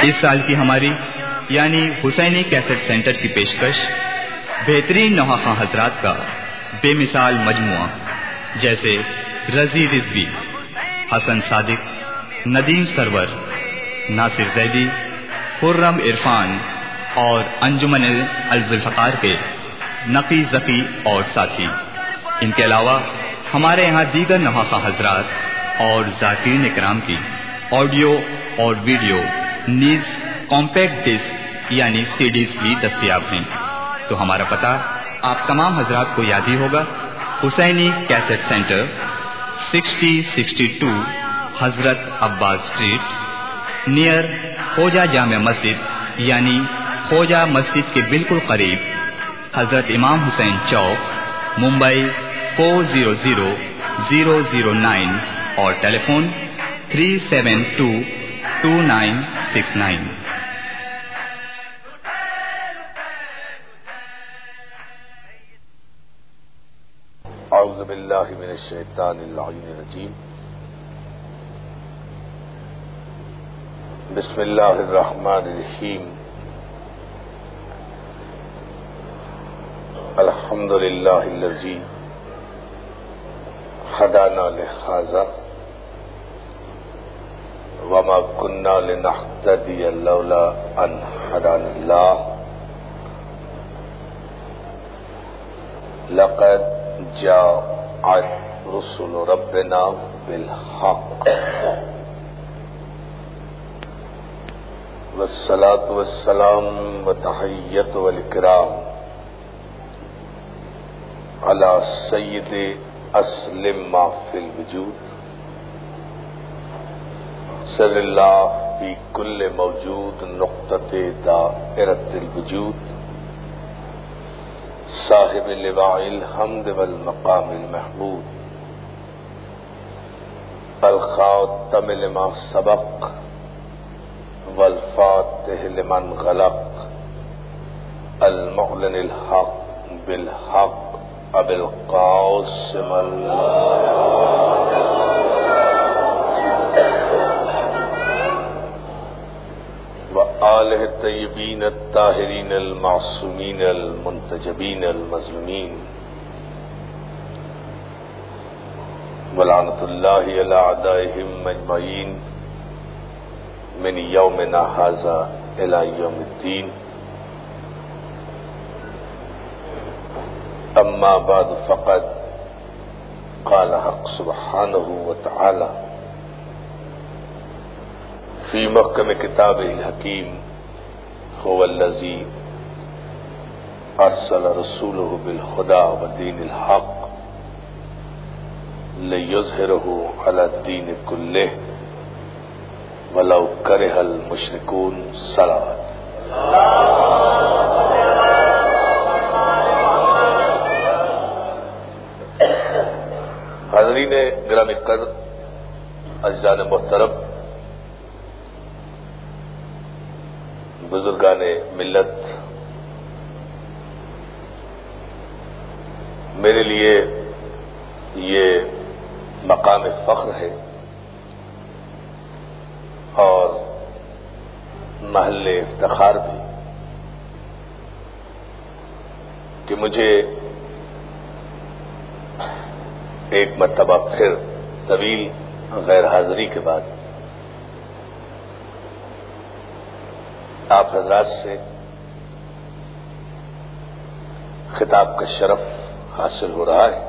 اس سال کی ہماری یعنی حسینی کیسٹ سینٹر کی پیشکش بہترین نوحہ حضرات کا بے مثال مجموعہ جیسے رضی رضوی، حسن صادق، ندیم سرور، ناصر زیدی، خرم عرفان اور انجمن الذوالفقار کے نقی ذکی اور ساتھی، ان کے علاوہ ہمارے یہاں دیگر نوحہ حضرات اور ذاکرین اکرام کی آڈیو اور ویڈیو نیز کمپیکٹ ڈسک یعنی سی ڈیز بھی دستیاب ہیں۔ تو ہمارا پتہ آپ تمام حضرات کو یاد ہی ہوگا، حسینی کیسٹ سینٹر 6062 حضرت عباس اسٹریٹ نیئر خوجہ جامع مسجد یعنی خوجہ مسجد کے بالکل قریب، حضرت امام حسین چوک، ممبئی 400009 اور ٹیلی فون 3722969۔ اعوذ باللہ من الشیطان اللعین الرجیم، بسم اللہ الرحمن الرحیم، الحمد للہ الذی ہدانا لہذا وما كنا لنهتدي لولا ان هدانا الله لقد جاءت رسل ربنا بالحق والصلاة والسلام والتحية والإكرام على سيد اسلم ما في الوجود صلی اللہ فی کل موجود نقطۃ دائرۃ الوجود صاحب لواء الحمد والمقام المحمود الخاتم لما سبق والفاتح لمن غلق المعلن الحق بالحق ابی القاسم وآلہ الطیبین الطاہرین المعصومین المنتجبین المظلومین ولعنۃ اللہ علی اعدائہم اجمعین من یومنا ھذا الی یوم الدین، اما بعد فقد قال حق سبحانہ وتعالی فی محکم کتابہ الحکیم، هو الذی ارسل رسولہ بالہدی ودین الحق لیظہرہ علی الدین کلہ ولو کرہ المشرکون۔ صلوات۔ حاضرین گرامی قدر، عزیزان محترم، بزرگان ملت، میرے لیے یہ مقام فخر ہے اور محل افتخار بھی کہ مجھے ایک مرتبہ پھر طویل غیر حاضری کے بعد آپ حضرات سے خطاب کا شرف حاصل ہو رہا ہے۔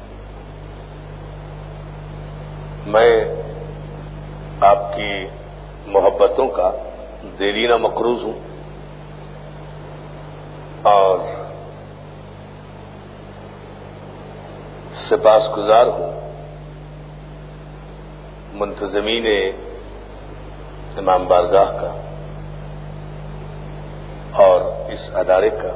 میں آپ کی محبتوں کا دیرینہ مقروض ہوں اور سپاسگزار ہوں منتظمین امام بارگاہ کا اور اس ادارے کا،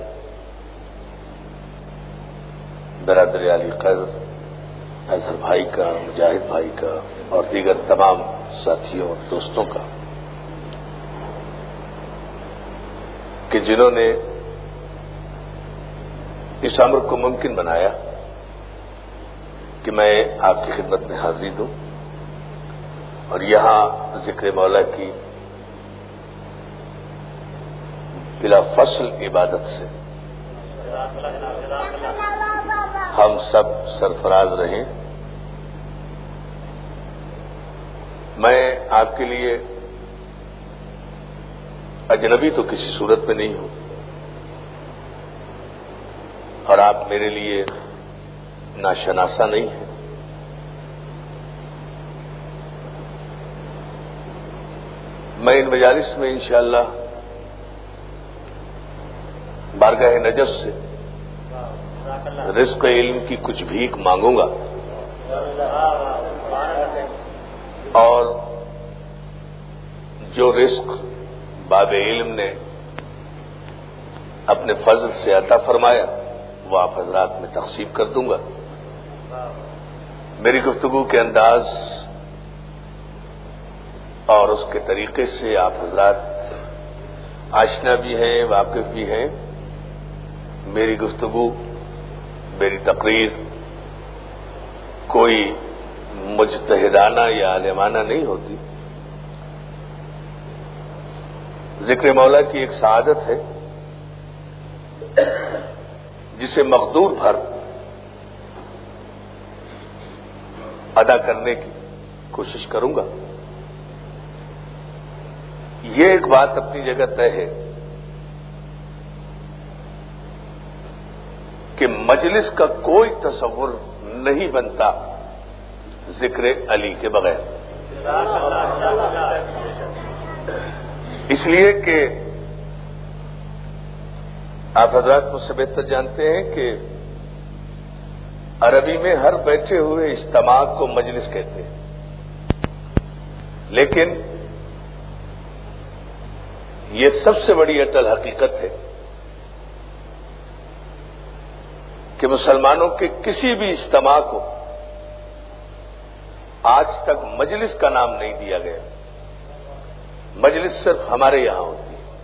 برادر علی قدر، اظہر بھائی کا، مجاہد بھائی کا اور دیگر تمام ساتھیوں اور دوستوں کا کہ جنہوں نے اس امر کو ممکن بنایا کہ میں آپ کی خدمت میں حاضری دوں اور یہاں ذکر مولا کی بلا فصل عبادت سے ہم سب سرفراز رہیں۔ میں آپ کے لیے اجنبی تو کسی صورت میں نہیں ہوں، اور آپ میرے لیے ناشناسا نہیں ہیں۔ میں ان مجالس میں انشاءاللہ بارگاہ نجف سے رزق علم کی کچھ بھیک مانگوں گا، اور جو رزق باب علم نے اپنے فضل سے عطا فرمایا وہ آپ حضرات میں تقسیم کر دوں گا۔ میری گفتگو کے انداز اور اس کے طریقے سے آپ حضرات آشنا بھی ہیں، واقف بھی ہیں۔ میری گفتگو، میری تقریر کوئی مجتہدانہ یا عالمانہ نہیں ہوتی۔ ذکر مولا کی ایک سعادت ہے جسے مقدور بھر ادا کرنے کی کوشش کروں گا۔ یہ ایک بات اپنی جگہ طے ہے کہ مجلس کا کوئی تصور نہیں بنتا ذکر علی کے بغیر، اس لیے کہ آپ حضرات مجھ سے بہتر جانتے ہیں کہ عربی میں ہر بیٹھے ہوئے اجتماع کو مجلس کہتے ہیں، لیکن یہ سب سے بڑی اٹل حقیقت ہے کہ مسلمانوں کے کسی بھی اجتماع کو آج تک مجلس کا نام نہیں دیا گیا۔ مجلس صرف ہمارے یہاں ہوتی ہے۔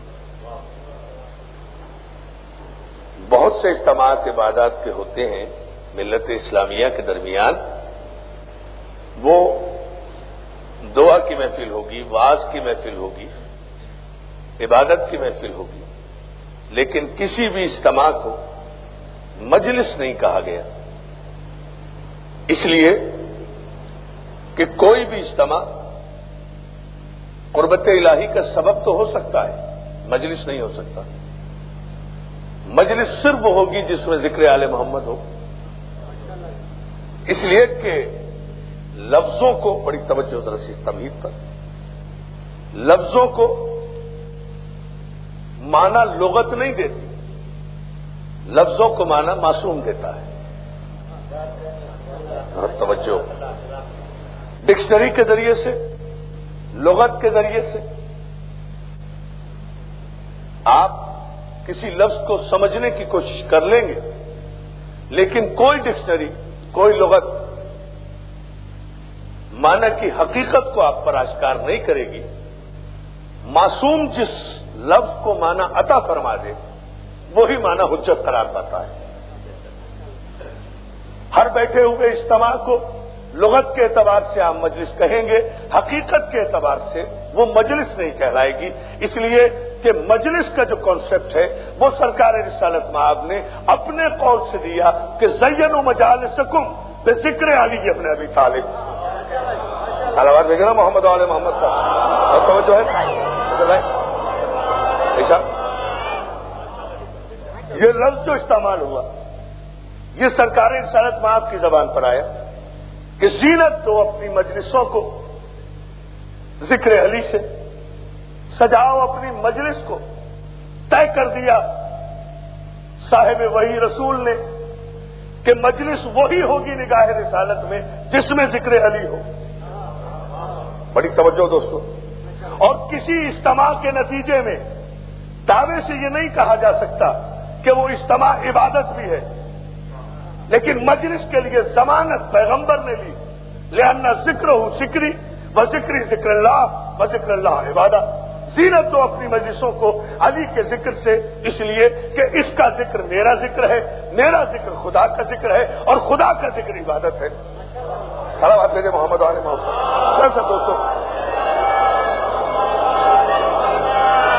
بہت سے اجتماعات عبادات کے ہوتے ہیں ملت اسلامیہ کے درمیان، وہ دعا کی محفل ہوگی، وعظ کی محفل ہوگی، عبادت کی محفل ہوگی، لیکن کسی بھی اجتماع کو مجلس نہیں کہا گیا، اس لیے کہ کوئی بھی اجتماع قربت الہی کا سبب تو ہو سکتا ہے، مجلس نہیں ہو سکتا۔ مجلس صرف ہوگی جس میں ذکر آل محمد ہو، اس لیے کہ لفظوں کو بڑی توجہ ذرا سی تمہید پر، لفظوں کو معنی لغت نہیں دیتی، لفظوں کو معنی معصوم دیتا ہے۔ بہت توجہ، ڈکشنری کے ذریعے سے، لغت کے ذریعے سے آپ کسی لفظ کو سمجھنے کی کوشش کر لیں گے، لیکن کوئی ڈکشنری، کوئی لغت معنی کی حقیقت کو آپ پر آشکار نہیں کرے گی۔ معصوم جس لفظ کو معنی عطا فرما دے وہی معنی حجت قرار پاتا ہے۔ ہر بیٹھے ہوئے اجتماع کو لغت کے اعتبار سے آپ مجلس کہیں گے، حقیقت کے اعتبار سے وہ مجلس نہیں کہلائے گی، اس لیے کہ مجلس کا جو کانسیپٹ ہے وہ سرکار رسالت مآب نے اپنے قول سے دیا کہ زینوا مجالسکم بذکر علی ابن ابی طالب۔ صلوات بھیجنا محمد و آل محمد کا، اور توجہ ہے ایسا۔ یہ لفظ جو استعمال ہوا یہ سرکار رسالت مآب کی زبان پر آیا کہ زینت دو اپنی مجلسوں کو ذکر علی سے، سجاؤ اپنی مجلس کو، طے کر دیا صاحب وحی رسول نے کہ مجلس وہی ہوگی نگاہ رسالت میں جس میں ذکر علی ہو۔ بڑی توجہ دوستو، اور کسی اجتماع کے نتیجے میں دعوے سے یہ نہیں کہا جا سکتا کہ وہ اجتماع عبادت بھی ہے، لیکن مجلس کے لیے ضمانت پیغمبر نے لی، لأن ذکرہ ذکری و ذکری ذکر اللہ و ذکر اللہ عبادہ۔ زینت دو اپنی مجلسوں کو علی کے ذکر سے، اس لیے کہ اس کا ذکر میرا ذکر ہے، میرا ذکر خدا کا ذکر ہے، اور خدا کا ذکر عبادت ہے۔ صلوات بھیجے محمد علیہ محمد۔ کیسا دوستو،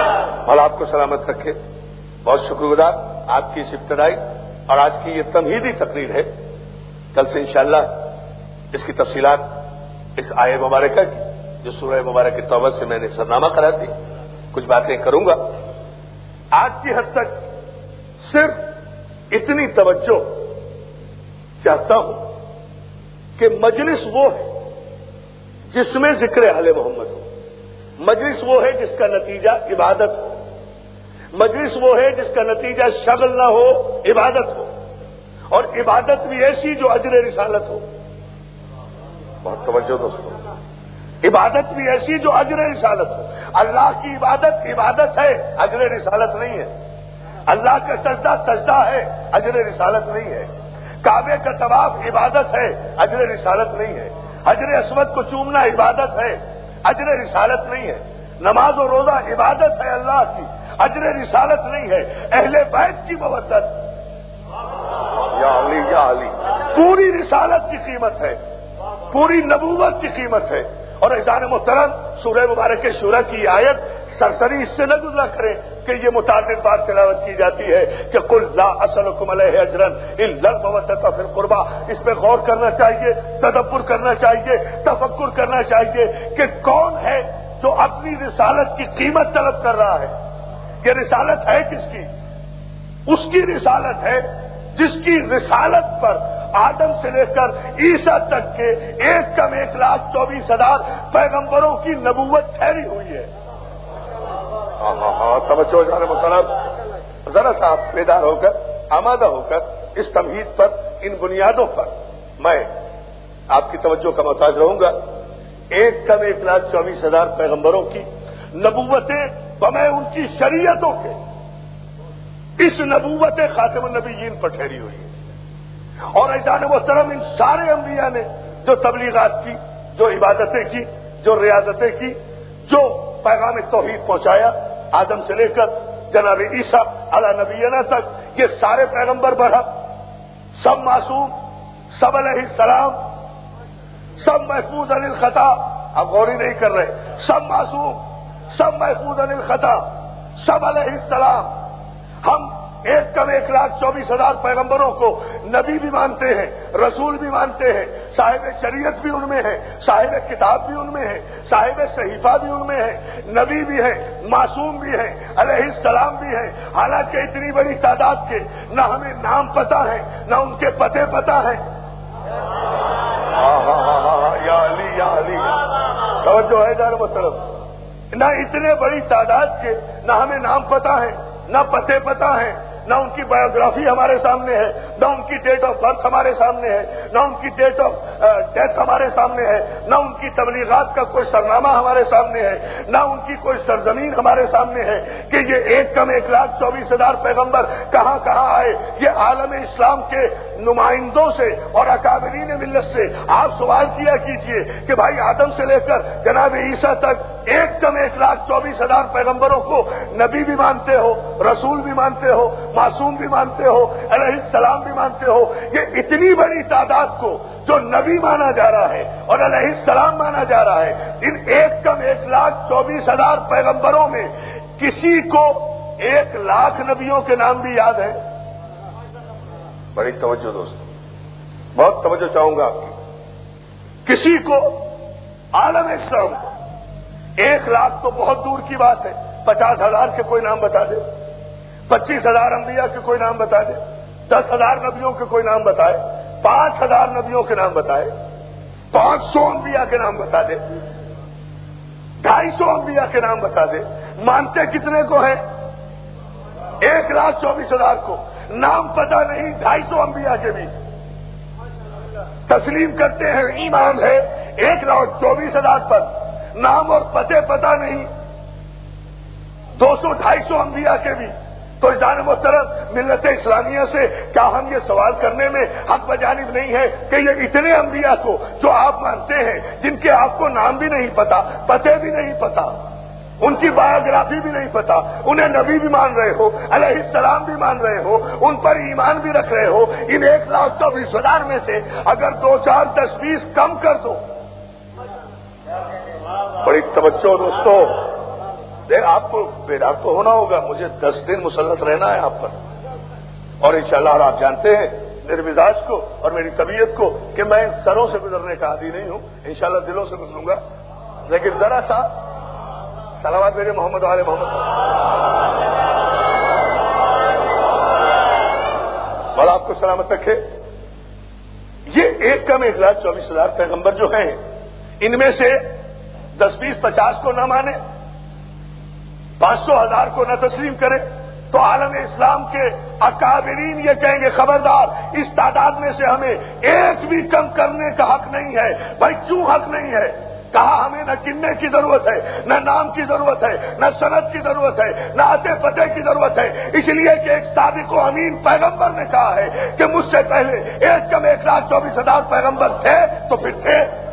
مولا آپ کو سلامت رکھے. بہت شکر گزار آپ کی اس ابتدائی اور آج کی یہ تمہیدی تقریر ہے. کل سے انشاءاللہ اس کی تفصیلات اس آیہ مبارکہ کی جو سورہ مبارکہ توبہ سے میں نے سرنامہ کرا دی کچھ باتیں کروں گا. آج کی حد تک صرف اتنی توجہ چاہتا ہوں کہ مجلس وہ ہے جس میں ذکر اہل محمد ہو. مجلس وہ ہے جس کا نتیجہ عبادت ہو. مجلس وہ ہے جس کا نتیجہ شغل نہ ہو، عبادت ہو. اور عبادت بھی ایسی جو اجر رسالت ہو. بہت توجہ دوستو. عبادت بھی ایسی جو اجر رسالت ہو. اللہ کی عبادت ہے، اجر رسالت نہیں ہے. اللہ کا سجدہ سجدہ ہے، اجر رسالت نہیں ہے. کعبے کا طواف عبادت ہے، اجر رسالت نہیں ہے. حجر اسود کو چومنا عبادت ہے، اجر رسالت نہیں ہے. نماز و روزہ عبادت ہے اللہ کی، اجر رسالت نہیں ہے. اہل بیت کی مودت یا علی یا علی پوری رسالت کی قیمت ہے، پوری نبوت کی قیمت ہے. اور عزیزان محترم سورہ مبارک شورى کی آیت سرسری اس سے نہ گزرا کریں کہ یہ متعدد بار تلاوت کی جاتی ہے کہ قل لا اسألکم علیہ اجرا الا المودۃ فی القربى. اس پہ غور کرنا چاہیے، تدبر کرنا چاہیے، تفکر کرنا چاہیے کہ کون ہے جو اپنی رسالت کی قیمت طلب کر رہا ہے. یہ رسالت ہے کس کی؟ اس کی رسالت ہے جس کی رسالت پر آدم سے لے کر عیسیٰ تک کے 1,24,000 پیغمبروں کی نبوت ٹھہری ہوئی ہے. توجہ جانے محترم ذرا سا آپ بیدار ہو کر آمادہ ہو کر اس تمہید پر، ان بنیادوں پر میں آپ کی توجہ کا محتاج رہوں گا. 1,24,000 پیغمبروں کی نبوتیں بمیں ان کی شریعتوں کے اس نبوت خاتم النبیین پر ٹھہری ہوئی ہے. اور عزیزان محترم ان سارے انبیاء نے جو تبلیغات کی، جو عبادتیں کی، جو ریاضتیں کی، جو پیغام توحید پہنچایا آدم سے لے کر جناب عیسیٰ علی نبینا تک، یہ سارے پیغمبر برحق، سب معصوم، سب علیہ السلام، سب محفوظ عن الخطا. آپ غور ہی نہیں کر رہے. سب معصوم، سب محفوظ عن الخطا، سب علیہ السلام. ہم 1,24,000 پیغمبروں کو نبی بھی مانتے ہیں، رسول بھی مانتے ہیں، صاحب شریعت بھی ان میں ہے، صاحب کتاب بھی ان میں ہے، صاحب صحیفہ بھی ان میں ہے، نبی بھی ہے، معصوم بھی ہے، علیہ السلام بھی ہے. حالانکہ اتنی بڑی تعداد کے نہ ہمیں نام پتہ ہے، نہ ان کے پتے پتہ ہیں. یا علی یا علی توجہ ہے جان محترم. نہ اتنے بڑی تعداد کے نہ ہمیں نام پتہ ہے، نہ پتے پتہ ہیں، نہ ان کی بایوگرافی ہمارے سامنے ہے، نہ ان کی ڈیٹ آف برتھ ہمارے سامنے ہے، نہ ان کی ڈیٹ آف ڈیتھ ہمارے سامنے ہے، نہ ان کی تبلیغات کا کوئی سرنامہ ہمارے سامنے ہے، نہ ان کی کوئی سرزمین ہمارے سامنے ہے کہ یہ 1,24,000 پیغمبر کہاں کہاں آئے. یہ عالم اسلام کے نمائندوں سے اور اکابرین ملت سے آپ سوال کیا کیجئے کہ بھائی آدم سے لے کر جناب عیسیٰ تک 1,24,000 پیغمبروں کو نبی بھی مانتے ہو، رسول بھی مانتے ہو، معصوم بھی مانتے ہو، علیہ السلام بھی مانتے ہو. یہ اتنی بڑی تعداد کو جو نبی مانا جا رہا ہے اور علیہ السلام مانا جا رہا ہے، ان 1,24,000 پیغمبروں میں کسی کو 1,00,000 نبیوں کے نام بھی یاد ہے؟ بڑی توجہ دوستو، بہت توجہ چاہوں گا آپ کی. کسی کو عالم اسلام کو 1,00,000 تو بہت دور کی بات ہے. 50,000 کے کوئی نام بتا دے، 25,000 انبیاء کے کوئی نام بتا دے، 10,000 نبیوں کے کوئی نام بتائے، 5,000 نبیوں کے نام بتائے، 500 انبیاء کے نام بتا دے، 250 انبیاء کے نام بتا دے. مانتے کتنے کو ہیں؟ 1,24,000 کو. نام پتہ نہیں 250 انبیاء کے بھی. تسلیم کرتے ہیں ایمان ہے 1,24,000 پر، نام اور پتے پتہ نہیں 200-250 انبیاء کے بھی. تو جان محترم ملت اسلامیہ سے کیا ہم یہ سوال کرنے میں حق بجانب نہیں ہے کہ یہ اتنے انبیاء کو جو آپ مانتے ہیں، جن کے آپ کو نام بھی نہیں پتا، پتے بھی نہیں پتا، ان کی بایوگرافی بھی نہیں پتا، انہیں نبی بھی مان رہے ہو، علیہ السلام بھی مان رہے ہو، ان پر ایمان بھی رکھ رہے ہو، ان 1,24,000 میں سے اگر 2, 4, 10, 20 کم کر دو. بڑی توجہ دوستو، آپ کو بیدار تو ہونا ہوگا. مجھے 10 دن مسلط رہنا ہے آپ پر, اور انشاءاللہ. اور آپ جانتے ہیں میرے مزاج کو اور میری طبیعت کو کہ میں سروں سے گزرنے کا عادی نہیں ہوں. انشاءاللہ دلوں سے گزروں گا. لیکن ذرا سا صلوات میرے محمد والے محمد اور آپ کو سلامت رکھے. یہ 1,24,000 پیغمبر جو ہیں, ان میں سے 10, 20, 50 کو نہ مانے, 500,000 کو نہ تسلیم کرے, تو عالم اسلام کے اکابرین یہ کہیں گے خبردار, اس تعداد میں سے ہمیں ایک بھی کم کرنے کا حق نہیں ہے. بھائی کیوں حق نہیں ہے؟ کہا ہمیں نہ گننے کی ضرورت ہے, نہ نام کی ضرورت ہے, نہ سند کی ضرورت ہے, نہ اتے پتے کی ضرورت ہے. اس لیے کہ ایک صادق و امین پیغمبر نے کہا ہے کہ مجھ سے پہلے 1,24,000 پیغمبر تھے تو پھر تھے.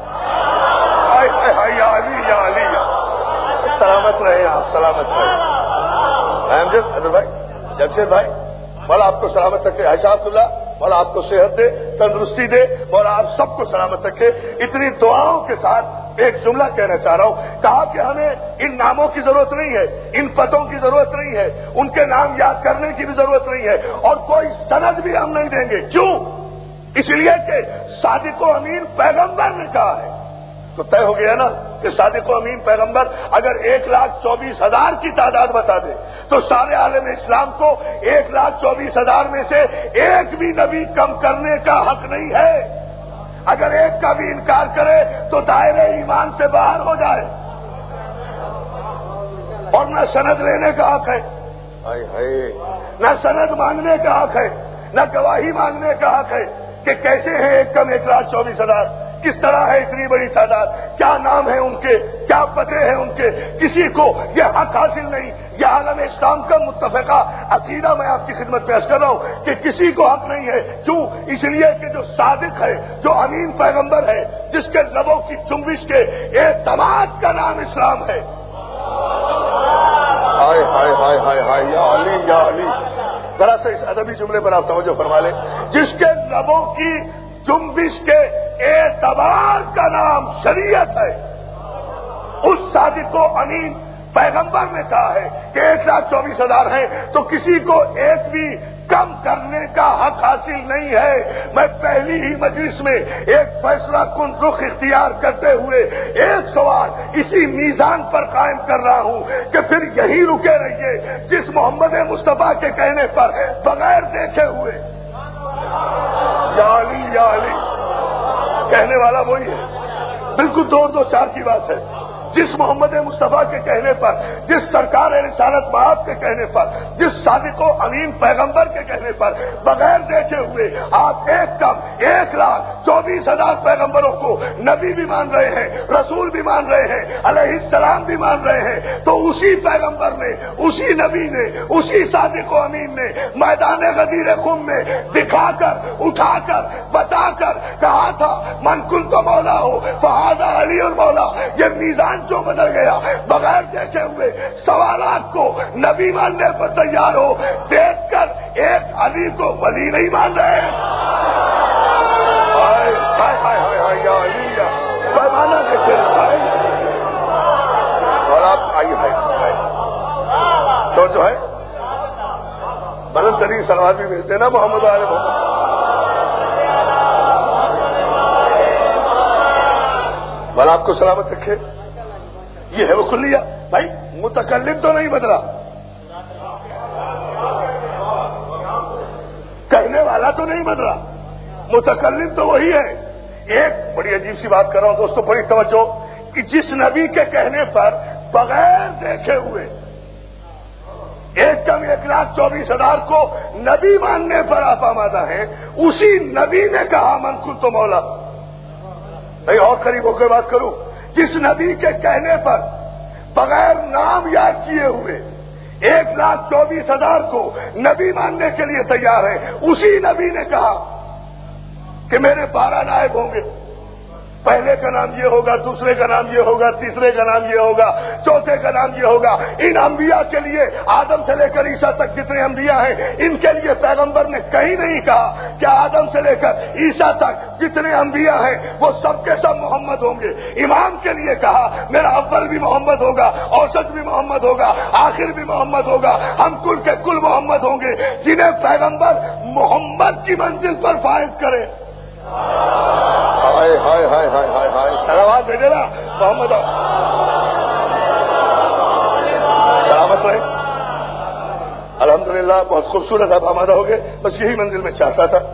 یا علی یا علی, سلامت رہے آپ, سلامت رہے. امجد حضرت بھائی, جمشید بھائی, مولا آپ کو سلامت رکھے. عائشہ اللہ, مولا آپ کو صحت دے, تندرستی دے, مولا آپ سب کو سلامت رکھے. اتنی دعاؤں کے ساتھ ایک جملہ کہنا چاہ رہا ہوں. کہا کہ ہمیں ان ناموں کی ضرورت نہیں ہے, ان پتوں کی ضرورت نہیں ہے, ان کے نام یاد کرنے کی بھی ضرورت نہیں ہے, اور کوئی سند بھی ہم نہیں دیں گے. کیوں؟ اس لیے کہ صادق و امین پیغمبر نے کہا ہے. تو طے ہو گیا نا کہ صادق و امین پیغمبر اگر 1,24,000 کی تعداد بتا دے تو سارے عالم اسلام کو 1,24,000 میں سے ایک بھی نبی کم کرنے کا حق نہیں ہے. اگر ایک کا بھی انکار کرے تو دائرے ایمان سے باہر ہو جائے, اور نہ سند لینے کا حق ہے, نہ سند مانگنے کا حق ہے, نہ گواہی مانگنے کا حق ہے کہ کیسے ہیں 1,24,000, کس طرح ہے اتنی بڑی تعداد, کیا نام ہے ان کے, کیا پتے ہیں ان کے. کسی کو یہ حق حاصل نہیں. یہ عالم اسلام کا متفقہ عقیدہ میں آپ کی خدمت پیش کر رہا ہوں کہ کسی کو حق نہیں ہے. کیوں؟ اس لیے کہ جو صادق ہے, جو امین پیغمبر ہے, جس کے لبوں کی جنبش کے اعتماد کا نام اسلام ہے. ہائے ہائے ہائے ہائے ہائے, یا علی یا علی. ذرا سا اس ادبی جملے پر آپ توجہ فرما لیں. جس کے لبوں کی جنبش کے اعتبار کا نام شریعت ہے, اس صادق و امین پیغمبر نے کہا ہے کہ 1,24,000 ہیں تو کسی کو ایک بھی کم کرنے کا حق حاصل نہیں ہے. میں پہلی ہی مجلس میں ایک فیصلہ کن رخ اختیار کرتے ہوئے ایک سوال اسی میزان پر قائم کر رہا ہوں کہ پھر یہی رکے رہیے جس محمد مصطفیٰ کے کہنے پر بغیر دیکھے ہوئے یا علی یا علی کہنے والا وہی ہے. بالکل 2-2-4 کی بات ہے. جس محمد مصطفیٰ کے کہنے پر, جس سرکار رسالت مآب کے کہنے پر, جس صادق و امین پیغمبر کے کہنے پر بغیر دیکھے ہوئے آپ 1,24,000 پیغمبروں کو نبی بھی مان رہے ہیں, رسول بھی مان رہے ہیں, علیہ السلام بھی مان رہے ہیں, تو اسی پیغمبر نے, اسی نبی نے, اسی صادق و امین نے میدان غدیر خم میں دکھا کر, اٹھا کر, بتا کر کہا تھا من کنت مولا ہو فہذا علی المولا. یہ میزان جو بدل گیا بغیر دیکھے ہوئے سوالات کو نبی ماننے پر تیار ہو, دیکھ کر ایک علی کو ولی نہیں مان رہے. پیمانہ دیکھے بھائی. اور آپ آئیے بھائی تو جو ہے بلند ترین سلوات بھی بھیجتے نا محمد علیہ محمد. بل آپ کو سلامت رکھے. یہ ہے وہ کلیہ. بھائی متکلم تو نہیں بدلا, کہنے والا تو نہیں بدلا, متکلم تو وہی ہے. ایک بڑی عجیب سی بات کر رہا ہوں دوستوں, بڑی توجہ, کہ جس نبی کے کہنے پر بغیر دیکھے ہوئے 1,24,000 کو نبی ماننے پر آپ آمادہ ہیں, اسی نبی نے کہا من کنت مولا. نہیں اور قریب ہو کے بات کروں, جس نبی کے کہنے پر بغیر نام یاد کیے ہوئے 1,24,000 کو نبی ماننے کے لیے تیار ہیں, اسی نبی نے کہا کہ میرے 12 نائب ہوں گے. پہلے کا نام یہ ہوگا، دوسرے کا نام یہ ہوگا، تیسرے کا نام یہ ہوگا، چوتھے کا نام یہ ہوگا۔ ان انبیاء کے لیے آدم سے لے کر عیسیٰ تک جتنے انبیاء ہیں، ان کے لیے پیغمبر نے کہیں نہیں کہا کہ آدم سے لے کر عیسیٰ تک جتنے انبیاء ہیں وہ سب کے سب محمد ہوں گے۔ امام کے لیے کہا میرا اول بھی محمد ہوگا، اوسط بھی محمد ہوگا، آخر بھی محمد ہوگا، ہم کل کے کل محمد ہوں گے، جنہیں پیغمبر محمد کی منزل پر فائز کرے۔ ہائے ہائے ہائے ہائے ہائے ہائے، سلامات بھیجے نا محمد، سلامت رہے۔ الحمدللہ بہت خوبصورت آپ آمادہ ہو گئے، بس یہی منزل میں چاہتا تھا۔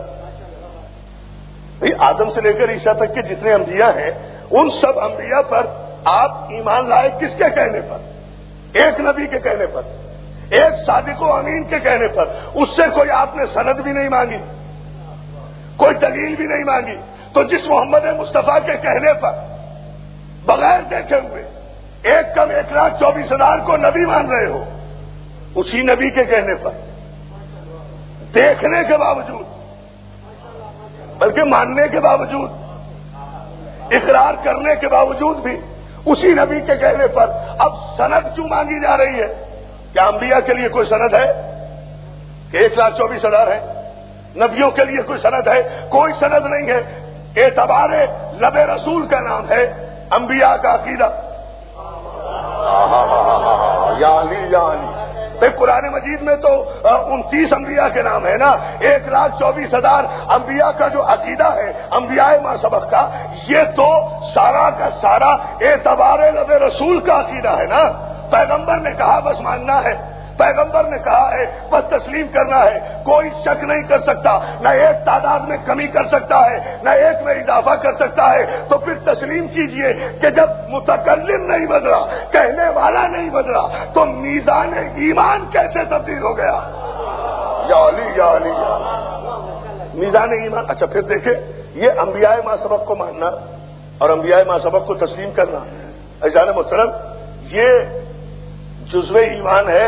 آدم سے لے کر عیسیٰ تک کے جتنے انبیاء ہیں ان سب انبیاء پر آپ ایمان لائے کس کے کہنے پر؟ ایک نبی کے کہنے پر، ایک صادق و امین کے کہنے پر۔ اس سے کوئی آپ نے سند بھی نہیں مانگی، کوئی دلیل بھی نہیں مانگی۔ تو جس محمد مصطفیٰ کے کہنے پر بغیر دیکھے ہوئے 1,24,000 کو نبی مان رہے ہو، اسی نبی کے کہنے پر دیکھنے کے باوجود، بلکہ ماننے کے باوجود، اقرار کرنے کے باوجود بھی اسی نبی کے کہنے پر اب سند کیوں مانگی جا رہی ہے؟ کیا انبیاء کے لیے کوئی سند ہے کہ 1,24,000 ہے؟ نبیوں کے لیے کوئی سند ہے؟ کوئی سند نہیں ہے۔ اعتبار لب رسول کا نام ہے انبیاء کا عقیدہ۔ یا علی یا علی، قرآن مجید میں تو 29 انبیاء کے نام ہے نا۔ 1,24,000 انبیاء کا جو عقیدہ ہے انبیاء ما سبق کا، یہ تو سارا کا سارا اعتبار لب رسول کا عقیدہ ہے نا۔ پیغمبر نے کہا بس ماننا ہے، پیغمبر نے کہا ہے بس تسلیم کرنا ہے، کوئی شک نہیں کر سکتا، نہ ایک تعداد میں کمی کر سکتا ہے نہ ایک میں اضافہ کر سکتا ہے۔ تو پھر تسلیم کیجئے کہ جب متکلم نہیں بدلا، کہنے والا نہیں بدلا، تو میزان ایمان کیسے تبدیل ہو گیا؟ یا علی یا علی یا علی، میزان ایمان۔ اچھا پھر دیکھیں، یہ انبیاء ما سبق کو ماننا اور انبیاء ما سبق کو تسلیم کرنا، عزیزان محترم، یہ جزو ایمان ہے۔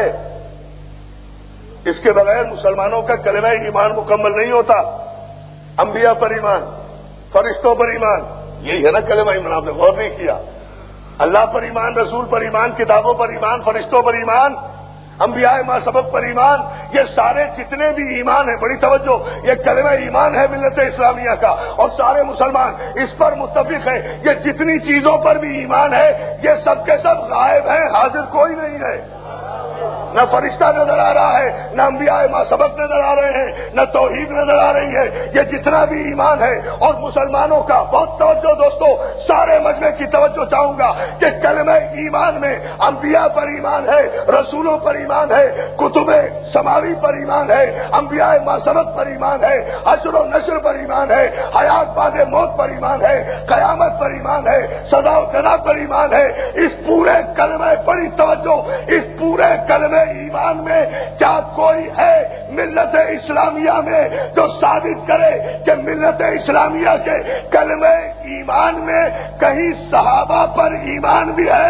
اس کے بغیر مسلمانوں کا کلمہ ایمان مکمل نہیں ہوتا۔ انبیاء پر ایمان، فرشتوں پر ایمان، یہی ہے نا کلمہ ایمان۔ آپ نے غور نہیں کیا؟ اللہ پر ایمان، رسول پر ایمان، کتابوں پر ایمان، فرشتوں پر ایمان، انبیاء ما سبق پر ایمان، یہ سارے جتنے بھی ایمان ہیں، بڑی توجہ، یہ کلمہ ایمان ہے ملت اسلامیہ کا، اور سارے مسلمان اس پر متفق ہیں۔ یہ جتنی چیزوں پر بھی ایمان ہے یہ سب کے سب غائب ہیں، حاضر کوئی نہیں ہے۔ نہ فرشتہ نظر آ رہا ہے، نہ انبیاء ما سبق نظر آ رہے ہیں، نہ توحید نظر آ رہی ہے۔ یہ جتنا بھی ایمان ہے، اور مسلمانوں کا بہت توجہ دوستو، سارے مجمع کی توجہ چاہوں گا کہ کلمہ ایمان میں انبیاء پر ایمان ہے، رسولوں پر ایمان ہے، کتب سماوی پر ایمان ہے، انبیاء ما سبق پر ایمان ہے، حشر و نشر پر ایمان ہے، حیات بعد موت پر ایمان ہے، قیامت پر ایمان ہے، سزا و جزا پر ایمان ہے۔ اس پورے کلمہ، بڑی توجہ، اس پورے کلمہ ایمان میں کیا کوئی ہے ملت اسلامیہ میں جو ثابت کرے کہ ملت اسلامیہ کے کلمہ ایمان میں کہیں صحابہ پر ایمان بھی ہے؟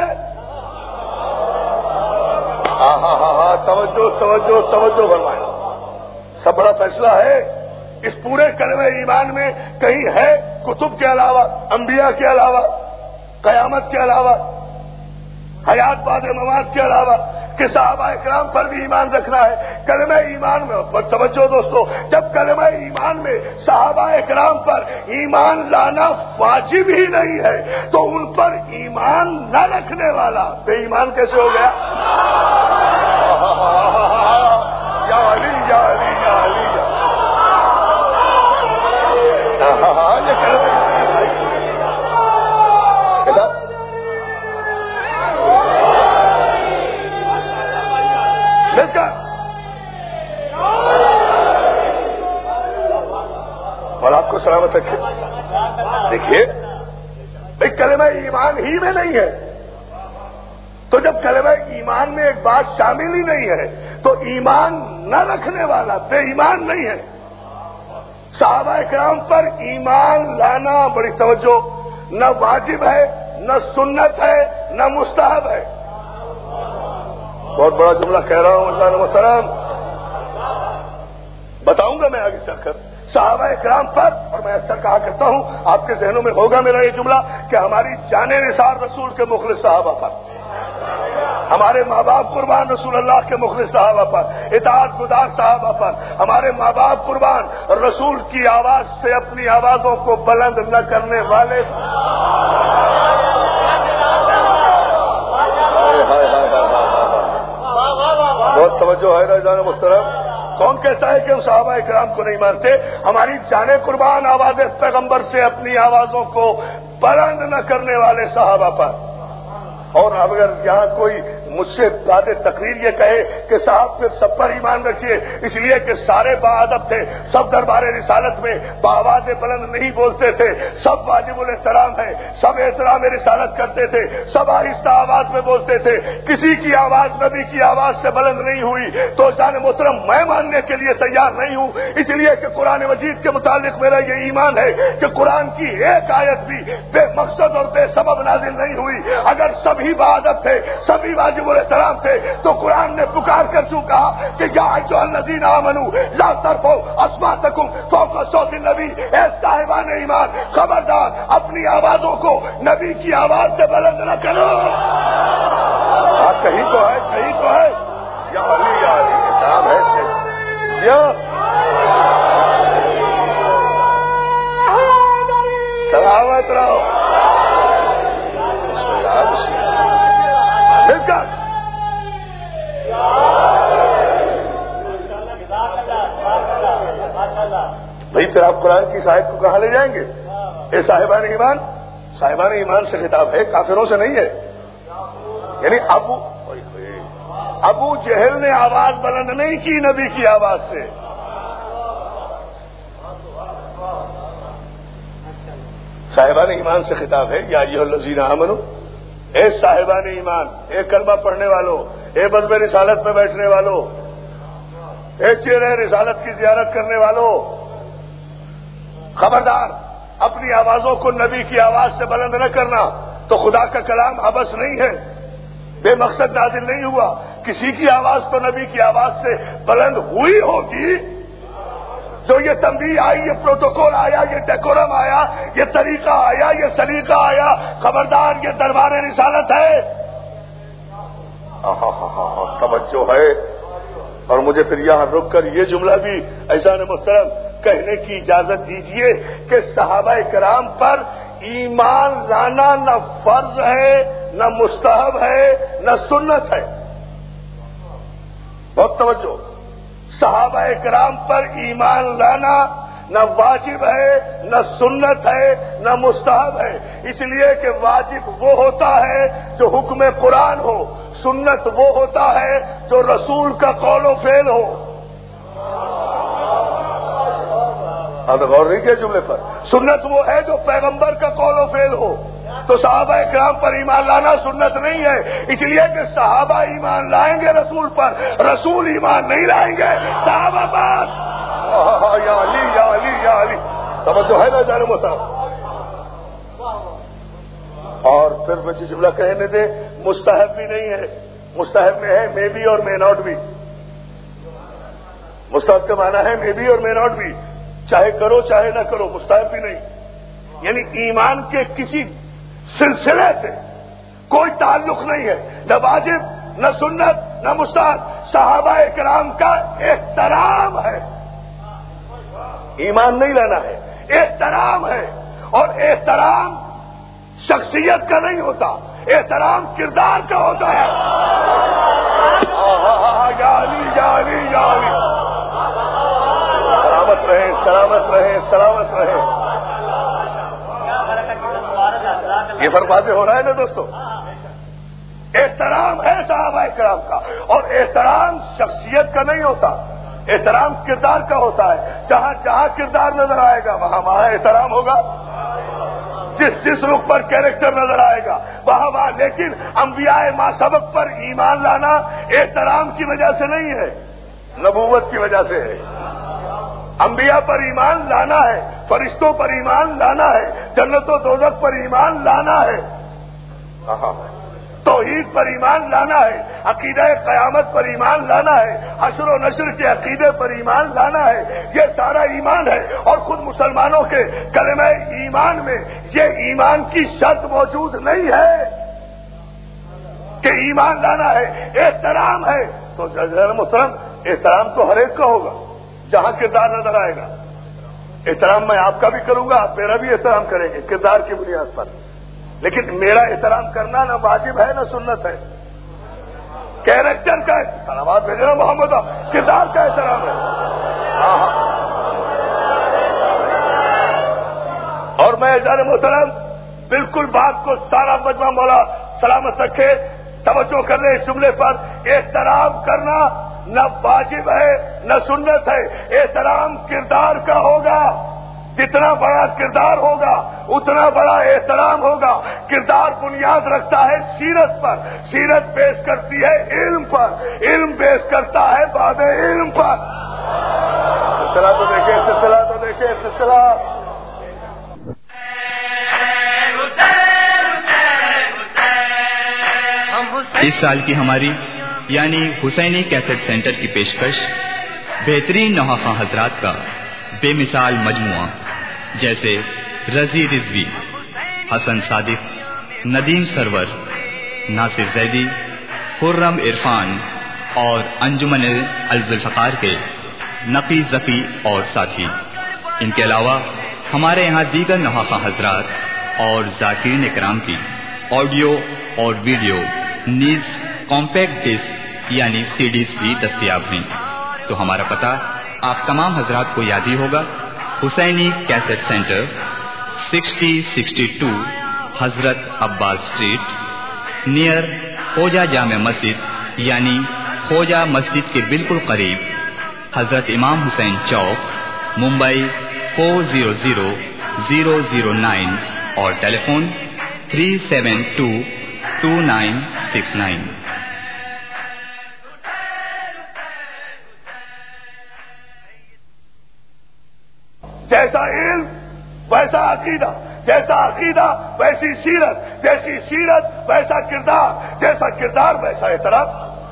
توجہ توجہ توجہ فرمائیں، سب بڑا فیصلہ ہے۔ اس پورے کلمہ ایمان میں کہیں ہے کتب کے علاوہ، انبیاء کے علاوہ، قیامت کے علاوہ، حیات بعد ممات کے علاوہ، کہ صحابہ اکرام پر بھی ایمان رکھنا ہے؟ کلمہ ایمان میں توجہ دوستو، جب کلمہ ایمان میں صحابہ اکرام پر ایمان لانا واجب ہی نہیں ہے تو ان پر ایمان نہ رکھنے والا بے ایمان کیسے ہو گیا؟ یا علی یا علی یا علی یا یہ کلمہ اور آپ کو سلامت رکھے۔ دیکھیے کلمہ ایمان ہی میں نہیں ہے، تو جب کلمہ ایمان میں ایک بات شامل ہی نہیں ہے تو ایمان نہ رکھنے والا بے ایمان نہیں ہے۔ صحابہ کرام پر ایمان لانا، بڑی توجہ، نہ واجب ہے، نہ سنت ہے، نہ مستحب ہے۔ بہت بڑا جملہ کہہ رہا ہوں عزیزان محترم، بتاؤں گا میں آگے چل کر صحابہ کرام پر، اور میں اکثر کہا کرتا ہوں آپ کے ذہنوں میں ہوگا میرا یہ جملہ کہ ہماری جان نثار رسول کے مخلص صحابہ پر، ہمارے ماں باپ قربان رسول اللہ کے مخلص صحابہ پر، اطاعت گزار صحابہ پر، ہمارے ماں باپ قربان رسول کی آواز سے اپنی آوازوں کو بلند نہ کرنے والے. بہت توجہ ہے رضوان محترم. کون کہتا ہے کہ ہم صحابہ کرام کو نہیں مانتے؟ ہماری جانیں قربان آواز پیغمبر سے اپنی آوازوں کو بلند نہ کرنے والے صحابہ پر. اور اگر یہاں کوئی مجھ سے بات تقریر یہ کہے کہ صاحب پھر سب پر ایمان رکھیے اس لیے کہ سارے باادب تھے، سب دربار رسالت میں بآواز بلند نہیں بولتے تھے، سب واجب الاحترام ہیں، سب احترام رسالت کرتے تھے، سب آہستہ آواز میں بولتے تھے، کسی کی آواز نبی کی آواز سے بلند نہیں ہوئی، تو جان محترم میں ماننے کے لیے تیار نہیں ہوں. اس لیے کہ قرآن مجید کے متعلق میرا یہ ایمان ہے کہ قرآن کی ایک آیت بھی بے مقصد اور بے سبب نازل نہیں ہوئی. اگر سبھی بادت تھے، سبھی واجب الاحترام تھے، تو قرآن نے پکار کر کیوں کہا کہ یا ایھا الذین آمنوا لا ترفعوا اصواتکم فوق صوت النبی؟ اے صاحبان ایمان خبردار اپنی آوازوں کو نبی کی آواز سے بلند نہ کرو. کہیں تو ہے، کہیں تو ہے یا علی یا علی احترام ہے یا سلامت رہو. مل کر بھائی پھر آپ قرآن کی صاحب کو کہاں لے جائیں گے؟ اے صاحبان ایمان، صاحبان ایمان سے خطاب ہے، کافروں سے نہیں ہے. یعنی ابو جہل نے آواز بلند نہیں کی نبی کی آواز سے. صاحبان ایمان سے خطاب ہے یا ایھا الذین آمنوا، اے صاحبان ایمان، اے کلمہ پڑھنے والوں، اے بزم رسالت میں بیٹھنے والوں، اے چہرے رسالت کی زیارت کرنے والوں، خبردار اپنی آوازوں کو نبی کی آواز سے بلند نہ کرنا. تو خدا کا کلام ابس نہیں ہے، بے مقصد نازل نہیں ہوا. کسی کی آواز تو نبی کی آواز سے بلند ہوئی ہوگی. جو یہ تنبیہ آئی، یہ پروٹوکول آیا، یہ ڈیکورم آیا، یہ طریقہ آیا، یہ سلیقہ آیا، خبردار یہ دربار رسالت ہے. توجہ ہے. اور مجھے پھر یہاں رک کر یہ جملہ بھی ایسا محترم کہنے کی اجازت دیجیے کہ صحابہ کرام پر ایمان لانا نہ فرض ہے، نہ مستحب ہے، نہ سنت ہے. بہت توجہ. صحابہ کرام پر ایمان لانا نہ واجب ہے، نہ سنت ہے، نہ مستحب ہے. اس لیے کہ واجب وہ ہوتا ہے جو حکم قرآن ہو، سنت وہ ہوتا ہے جو رسول کا قول و فعل ہو. آپ نے غور نہیں کیا جملے پر؟ سنت وہ ہے جو پیغمبر کا قول و فعل ہو. تو صحابہ کرام پر ایمان لانا سنت نہیں ہے. اس لیے کہ صحابہ ایمان لائیں گے رسول پر، رسول ایمان نہیں لائیں گے صحابہ پر. یا علی یا علی یا علی. توجہ ہے نا جان محترم. اور پھر مجھے جملہ کہنے دے، مستحب بھی نہیں ہے. مستحب میں ہے مے بی اور مے ناٹ بھی. مستحب کا معنی ہے مے بی اور مے ناٹ بھی، چاہے کرو چاہے نہ کرو، مستحب بھی نہیں. یعنی ایمان کے کسی سلسلے سے کوئی تعلق نہیں ہے، نہ واجب نہ سنت نہ مستحب. صحابہ کرام کا احترام ہے، ایمان نہیں لینا ہے، احترام ہے. اور احترام شخصیت کا نہیں ہوتا، احترام کردار کا ہوتا ہے. یا علی یا علی یا علی. سلامت رہے، سلامت رہے، سلامت رہے. یہ فرق واضح ہو رہا ہے نا دوستو. احترام ہے صحابہ کرام کا، اور احترام شخصیت کا نہیں ہوتا، احترام کردار کا ہوتا ہے. جہاں جہاں کردار نظر آئے گا وہاں وہاں احترام ہوگا، جس رخ پر کیریکٹر نظر آئے گا وہاں وہاں. لیکن انبیاء ما سبق پر ایمان لانا احترام کی وجہ سے نہیں ہے، نبوت کی وجہ سے ہے. انبیاء پر ایمان لانا ہے، فرشتوں پر ایمان لانا ہے، جنت و دوزخ پر ایمان لانا ہے. توحید پر ایمان لانا ہے، عقیدہ قیامت پر ایمان لانا ہے، حشر و نشر کے عقیدے پر ایمان لانا ہے، یہ سارا ایمان ہے۔ اور خود مسلمانوں کے کلمہ ایمان میں یہ ایمان کی شرط موجود نہیں ہے کہ ایمان لانا ہے، احترام ہے۔ تو جزیر محترم، احترام تو ہر ایک کا ہوگا جہاں کردار نظر آئے گا۔ احترام میں آپ کا بھی کروں گا، آپ میرا بھی احترام کریں گے کردار کی بنیاد پر، لیکن میرا احترام کرنا نہ واجب ہے نہ سنت ہے، کیریکٹر کا سلامات بھیجنا محمد، کردار کا احترام ہے۔ اور میں جان محترم بالکل بات کو سارا مجمع مولا سلامت رکھے، توجہ کر لیں اس جملے پر، احترام کرنا نہ واجب ہے نہ سنت ہے، احترام کردار کا ہوگا، جتنا بڑا کردار ہوگا اتنا بڑا احترام ہوگا۔ کردار بنیاد رکھتا ہے سیرت پر، سیرت پیش کرتی ہے علم پر، علم پیش کرتا ہے بعد علم پر۔ سلسلہ تو دیکھیں، سلسلہ تو دیکھیں، سلسلہ۔ اس سال کی ہماری یعنی حسینی کیسٹ سینٹر کی پیشکش بہترین نوحہ حضرات کا بے مثال مجموعہ جیسے رضی رضوی، حسن صادق، ندیم سرور، ناصر زیدی، خرم عرفان اور انجمن الذوالفقار کے نقی ذکی اور ساتھی۔ ان کے علاوہ ہمارے یہاں دیگر نوحہ حضرات اور ذاکرین اکرام کی آڈیو اور ویڈیو نیز کمپیکٹ ڈسک یعنی سی ڈیز بھی دستیاب ہیں۔ تو ہمارا پتہ آپ تمام حضرات کو یاد ہی ہوگا، حسینی کیسٹ سینٹر 6062 حضرت عباس اسٹریٹ نیئر خوجہ جامع مسجد یعنی خوجہ مسجد کے بالکل قریب، حضرت امام حسین چوک، ممبئی 400009 اور ٹیلی فون 3722969۔ جیسا علم ویسا عقیدہ، جیسا عقیدہ ویسی سیرت، جیسی سیرت ویسا کردار، جیسا کردار ویسا احترام۔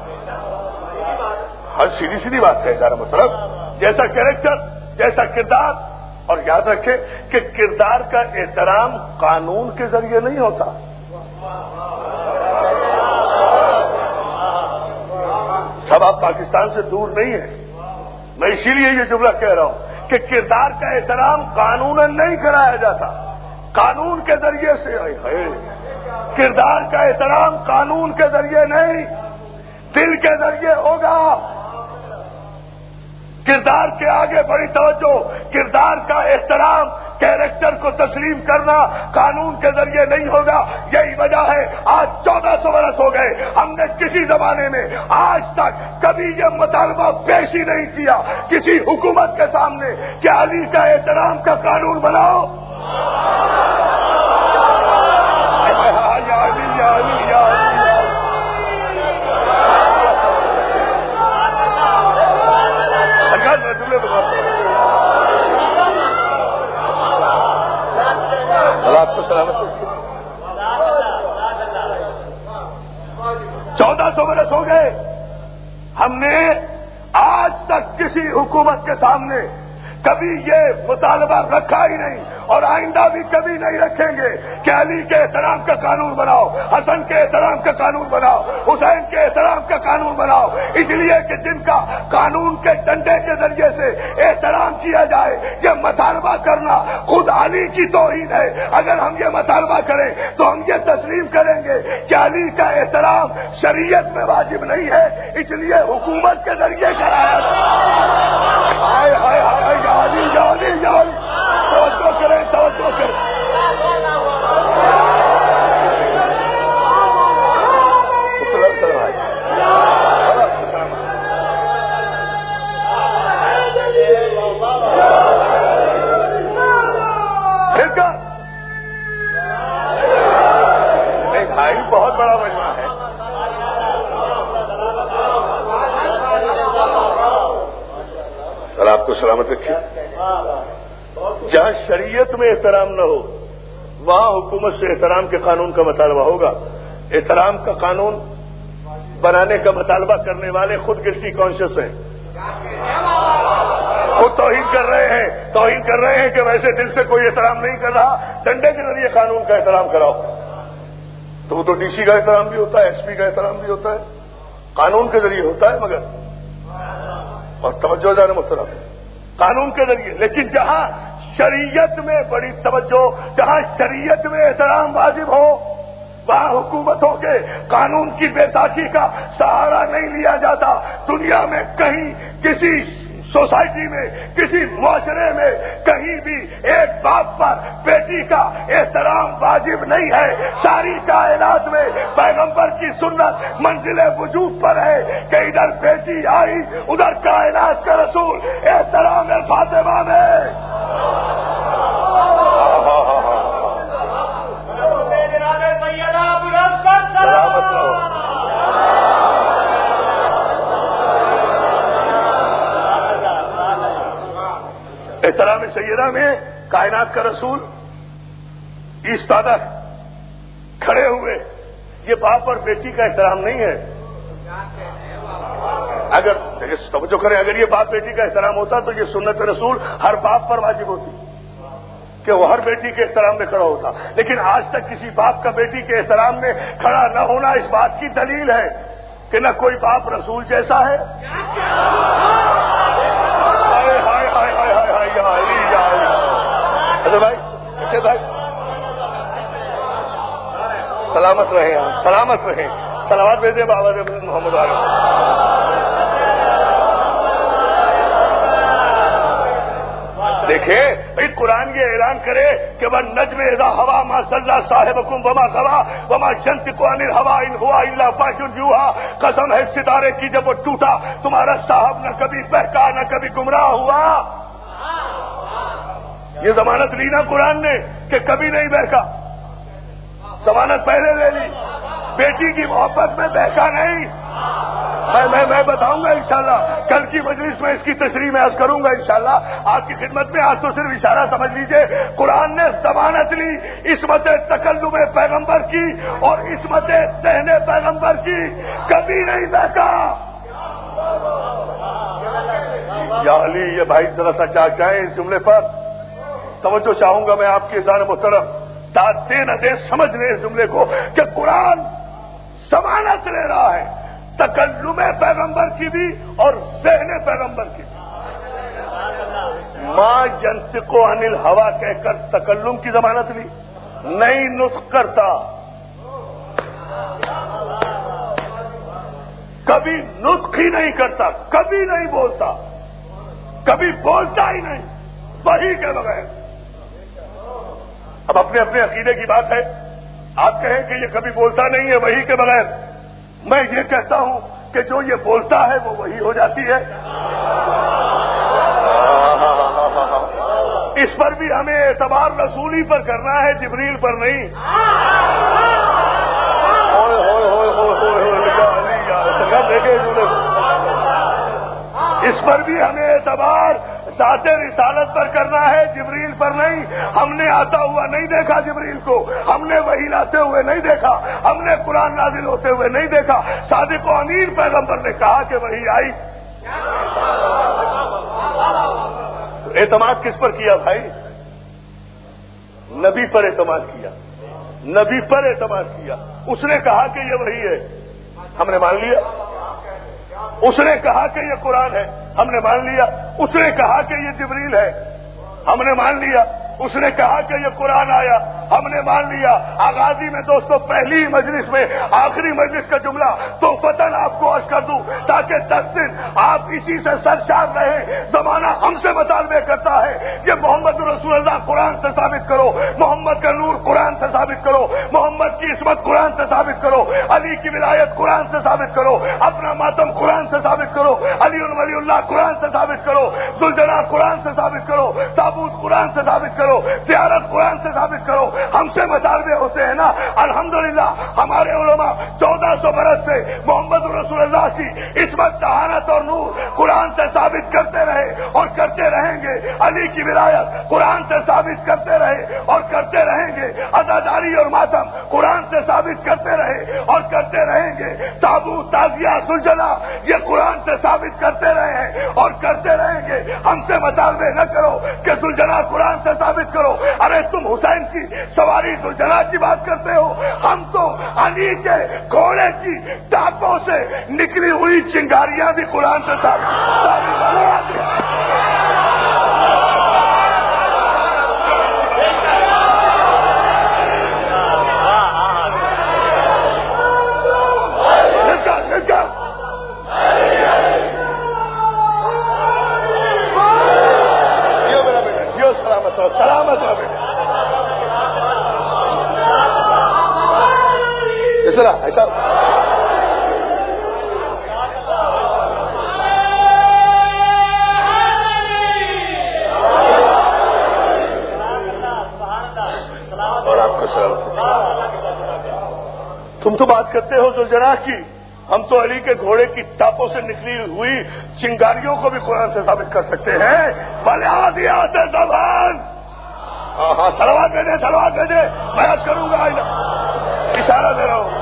ہر سیدھی سیدھی بات ہے ذرا مطلب، جیسا کیریکٹر جیسا کردار۔ اور یاد رکھیں کہ کردار کا احترام قانون کے ذریعے نہیں ہوتا، سب آپ پاکستان سے دور نہیں ہیں، میں اسی لیے یہ جملہ کہہ رہا ہوں کہ کردار کا احترام قانوناً نہیں کرایا جاتا، قانون کے ذریعے سے ہے۔ کردار کا احترام قانون کے ذریعے نہیں، دل کے ذریعے ہوگا۔ کردار کے آگے بڑی توجہ، کردار کا احترام، کیریکٹر کو تسلیم کرنا قانون کے ذریعے نہیں ہوگا۔ یہی وجہ ہے آج 1400 برس ہو گئے، ہم نے کسی زمانے میں آج تک کبھی یہ مطالبہ پیش ہی نہیں کیا کسی حکومت کے سامنے کہ علی کا احترام کا قانون بناؤ۔ آپ کو سلامت 1400 برس ہو گئے، ہم نے آج تک کسی حکومت کے سامنے کبھی یہ مطالبہ رکھا ہی نہیں، اور آئندہ بھی کبھی نہیں رکھیں گے کہ علی کے احترام کا قانون بناؤ، حسن کے احترام کا قانون بناؤ، حسین کے احترام کا قانون بناؤ، اس لیے کہ جن کا قانون کے ڈنڈے کے ذریعے سے احترام کیا جائے، یہ مطالبہ کرنا خود علی کی توہین ہے۔ اگر ہم یہ مطالبہ کریں تو ہم یہ تسلیم کریں گے کہ علی کا احترام شریعت میں واجب نہیں ہے، اس لیے حکومت کے ذریعے کرایا ہائے ہائے ہائے علی علی علی، توجہ کریں توجہ کریں۔ ایک بھائی بہت بڑا مجمع ہے، آپ کو سلامت رکھیے۔ جہاں شریعت میں احترام نہ ہو وہاں حکومت سے احترام کے قانون کا مطالبہ ہوگا، احترام کا قانون بنانے کا مطالبہ کرنے والے خود گلٹی کانشیس ہیں، خود توہین کر رہے ہیں کہ ویسے دل سے کوئی احترام نہیں کر رہا، ڈنڈے کے ذریعے قانون کا احترام کراؤ. تو وہ تو ڈی سی کا احترام بھی ہوتا ہے، ایس پی کا احترام بھی ہوتا ہے، قانون کے ذریعے ہوتا ہے. مگر اور توجہ جانے محترم قانون کے ذریعے. لیکن جہاں شریعت میں بڑی توجہ، جہاں شریعت میں احترام واجب ہو، وہاں حکومتوں کے قانون کی بیساکھی کا سہارا نہیں لیا جاتا. دنیا میں کہیں کسی سوسائٹی میں، کسی معاشرے میں کہیں بھی ایک باپ پر بیٹی کا احترام واجب نہیں ہے. ساری کائنات میں پیغمبر کی سنت منزل وجود پر ہے کہ ادھر بیٹی آئی ادھر کائنات کا رسول احترام فاطمہ میں. احترام سیدہ میں کائنات کا رسول ایستادہ کھڑے ہوئے. یہ باپ اور بیٹی کا احترام نہیں ہے. اگر توجہ کریں، اگر یہ باپ بیٹی کا احترام ہوتا تو یہ سنت رسول ہر باپ پر واجب ہوتی کہ وہ ہر بیٹی کے احترام میں کھڑا ہوتا. لیکن آج تک کسی باپ کا بیٹی کے احترام میں کھڑا نہ ہونا اس بات کی دلیل ہے کہ نہ کوئی باپ رسول جیسا ہے. بھائی سلامت رہے، ہم سلامت رہیں. صلوات بھیجیں بابا محمد عالم. دیکھیں بھائی قرآن یہ اعلان کرے کہ وَالنَّجْمِ إِذَا هَوَىٰ مَا ضَلَّ صَاحِبُكُمْ وَمَا غَوَىٰ وَمَا يَنطِقُ عَنِ الْهَوَىٰ إِنْ هُوَ إِلَّا وَحْيٌ يُوحَىٰ. قسم ہے ستارے کی جب وہ ٹوٹا تمہارا صاحب نہ کبھی بہکا نہ کبھی گمراہ ہوا. یہ ضمانت لی نا قرآن نے کہ کبھی نہیں بہکا. ضمانت پہلے لے لی، بیٹی کی محبت میں بہکا نہیں. میں بتاؤں گا انشاءاللہ کل کی مجلس میں اس کی تشریح میں عرض کروں گا انشاءاللہ آپ کی خدمت میں. آج تو صرف اشارہ سمجھ لیجئے. قرآن نے ضمانت لی عصمت تکلم پیغمبر کی اور عصمت صحن پیغمبر کی، کبھی نہیں بہکا. یا علی یہ بھائی ذرا سا چاہیں اس جملے پر توجہ چاہوں گا میں آپ کے اذان محترم. دے نہ دے سمجھ لیں اس جملے کو کہ قرآن ضمانت لے رہا ہے تکلم پیغمبر کی بھی اور ذہن پیغمبر کی بھی. ما ینطق عن الہوا کہہ کر تکلم کی ضمانت لی، نہیں نطق کرتا، کبھی نطق ہی نہیں کرتا، کبھی نہیں بولتا، کبھی بولتا ہی نہیں وحی کے بغیر. اب اپنے اپنے عقیدے کی بات ہے، آپ کہیں کہ یہ کبھی بولتا نہیں ہے وحی کے بغیر. میں یہ کہتا ہوں کہ جو یہ بولتا ہے وہ وحی ہو جاتی ہے. اس پر بھی ہمیں اعتبار رسولی پر کرنا ہے، جبریل پر نہیں. اس پر بھی ہمیں اعتبار ذات رسالت پر کرنا ہے، جبریل پر نہیں. ہم نے آتا ہوا نہیں دیکھا جبریل کو، ہم نے وحی لاتے ہوئے نہیں دیکھا، ہم نے قرآن نازل ہوتے ہوئے نہیں دیکھا. صادق و امین پیغمبر نے کہا کہ وحی آئی. اعتماد کس پر کیا بھائی؟ نبی پر اعتماد کیا، نبی پر اعتماد کیا. اس نے کہا کہ یہ وحی ہے، ہم نے مان لیا. اس نے کہا کہ یہ قرآن ہے، ہم نے مان لیا. اس نے کہا کہ یہ جبریل ہے، ہم نے مان لیا. اس نے کہا کہ یہ قرآن آیا، ہم نے مان لیا. آغازی میں دوستو پہلی مجلس میں آخری مجلس کا جملہ تو فتن آپ کو عرض کر دوں تاکہ 10 دن آپ اسی سے سرشار رہیں. زمانہ ہم سے مطالبے کرتا ہے کہ محمد رسول اللہ قرآن سے ثابت کرو، محمد کا نور قرآن سے ثابت کرو، محمد کی عصمت قرآن سے ثابت کرو، علی کی ولایت قرآن سے ثابت کرو، اپنا ماتم قرآن سے ثابت کرو، علی ولی اللہ قرآن سے ثابت کرو، ذوالجلال قرآن سے ثابت کرو، تابوت قرآن سے ثابت کرو، زیارت قرآن سے ثابت کرو. ہم سے مطالبے ہوتے ہیں نا. الحمدللہ ہمارے علماء 1400 برس سے محمد رسول اللہ کی عصمت، طہارت اور نور قرآن سے ثابت کرتے رہے اور کرتے رہیں گے. علی کی ولایت قرآن سے ثابت کرتے رہے اور کرتے رہیں گے. عزاداری اور ماتم قرآن سے ثابت کرتے رہے اور کرتے رہیں گے. تابوت، تعزیہ، سلجنا یہ قرآن سے ثابت کرتے رہے ہیں اور کرتے رہیں گے. ہم سے مطالبے نہ کرو کہ سلجنا قرآن سے ثابت کرو. ارے تم حسین کی سواری سلجنا کی بات کرتے ہو، ہم تو علی کے گھوڑے کی ٹانپوں سے نکلی ہوئی چنگاریاں بھی قرآن سے سلامت ہو بیٹا. ایسا اور آپ کو سلامت. تم تو بات کرتے ہو ذوالجناح کی، ہم تو علی کے گھوڑے کی ٹاپوں سے نکلی ہوئی چنگاریوں کو بھی قرآن سے ثابت کر سکتے ہیں. بلیادیات زبان. ہاں سلوات بھیجے، سلوات بھیجے، میں یاد کروں گا. اشارہ دے رہا ہوں.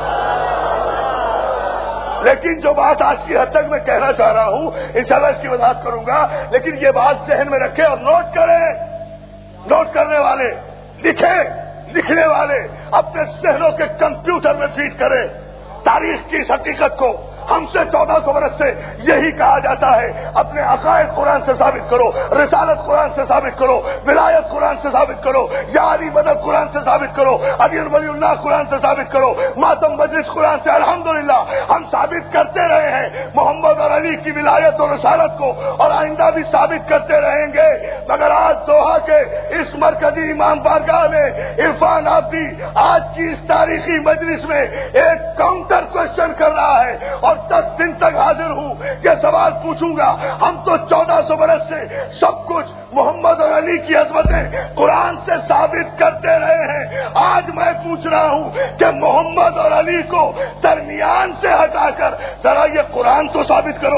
لیکن جو بات آج کی حد تک میں کہنا چاہ رہا ہوں انشاءاللہ اس کی وضاحت کروں گا، لیکن یہ بات ذہن میں رکھیں اور نوٹ کریں. نوٹ کرنے والے لکھیں، لکھنے والے اپنے ذہنوں کے کمپیوٹر میں فیڈ کریں. تاریخ کی اس حقیقت کو ہم سے 1400 برس سے یہی کہا جاتا ہے. اپنے عقائد قرآن سے ثابت کرو، رسالت قرآن سے ثابت کرو، ولایت قرآن سے ثابت کرو، یا علی مدد قرآن سے ثابت کرو، علی ولی اللہ قرآن سے ثابت کرو، ماتم مجلس قرآن سے. الحمدللہ ہم ثابت کرتے رہے ہیں محمد اور علی کی ولایت اور رسالت کو، اور آئندہ بھی ثابت کرتے رہیں گے. مگر آج دوحہ کے اس مرکزی امام بارگاہ میں عرفان آبدی آج کی اس تاریخی مجلس میں ایک کاؤنٹر کوشچن کر رہا ہے، اور 10 دن تک حاضر ہوں. یہ سوال پوچھوں گا، ہم تو 1400 برس سے سب کچھ محمد اور علی کی عظمتیں قرآن سے ثابت کرتے رہے ہیں. آج میں پوچھ رہا ہوں کہ محمد اور علی کو درمیان سے ہٹا کر ذرا یہ قرآن تو ثابت کرو.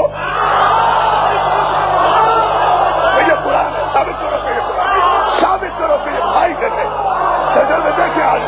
یہ قرآن ہے، ثابت کرو کہ یہ قرآن ہے. ثابت کرو کہ یہ بھائی کہتے ہیں. دیکھیں آج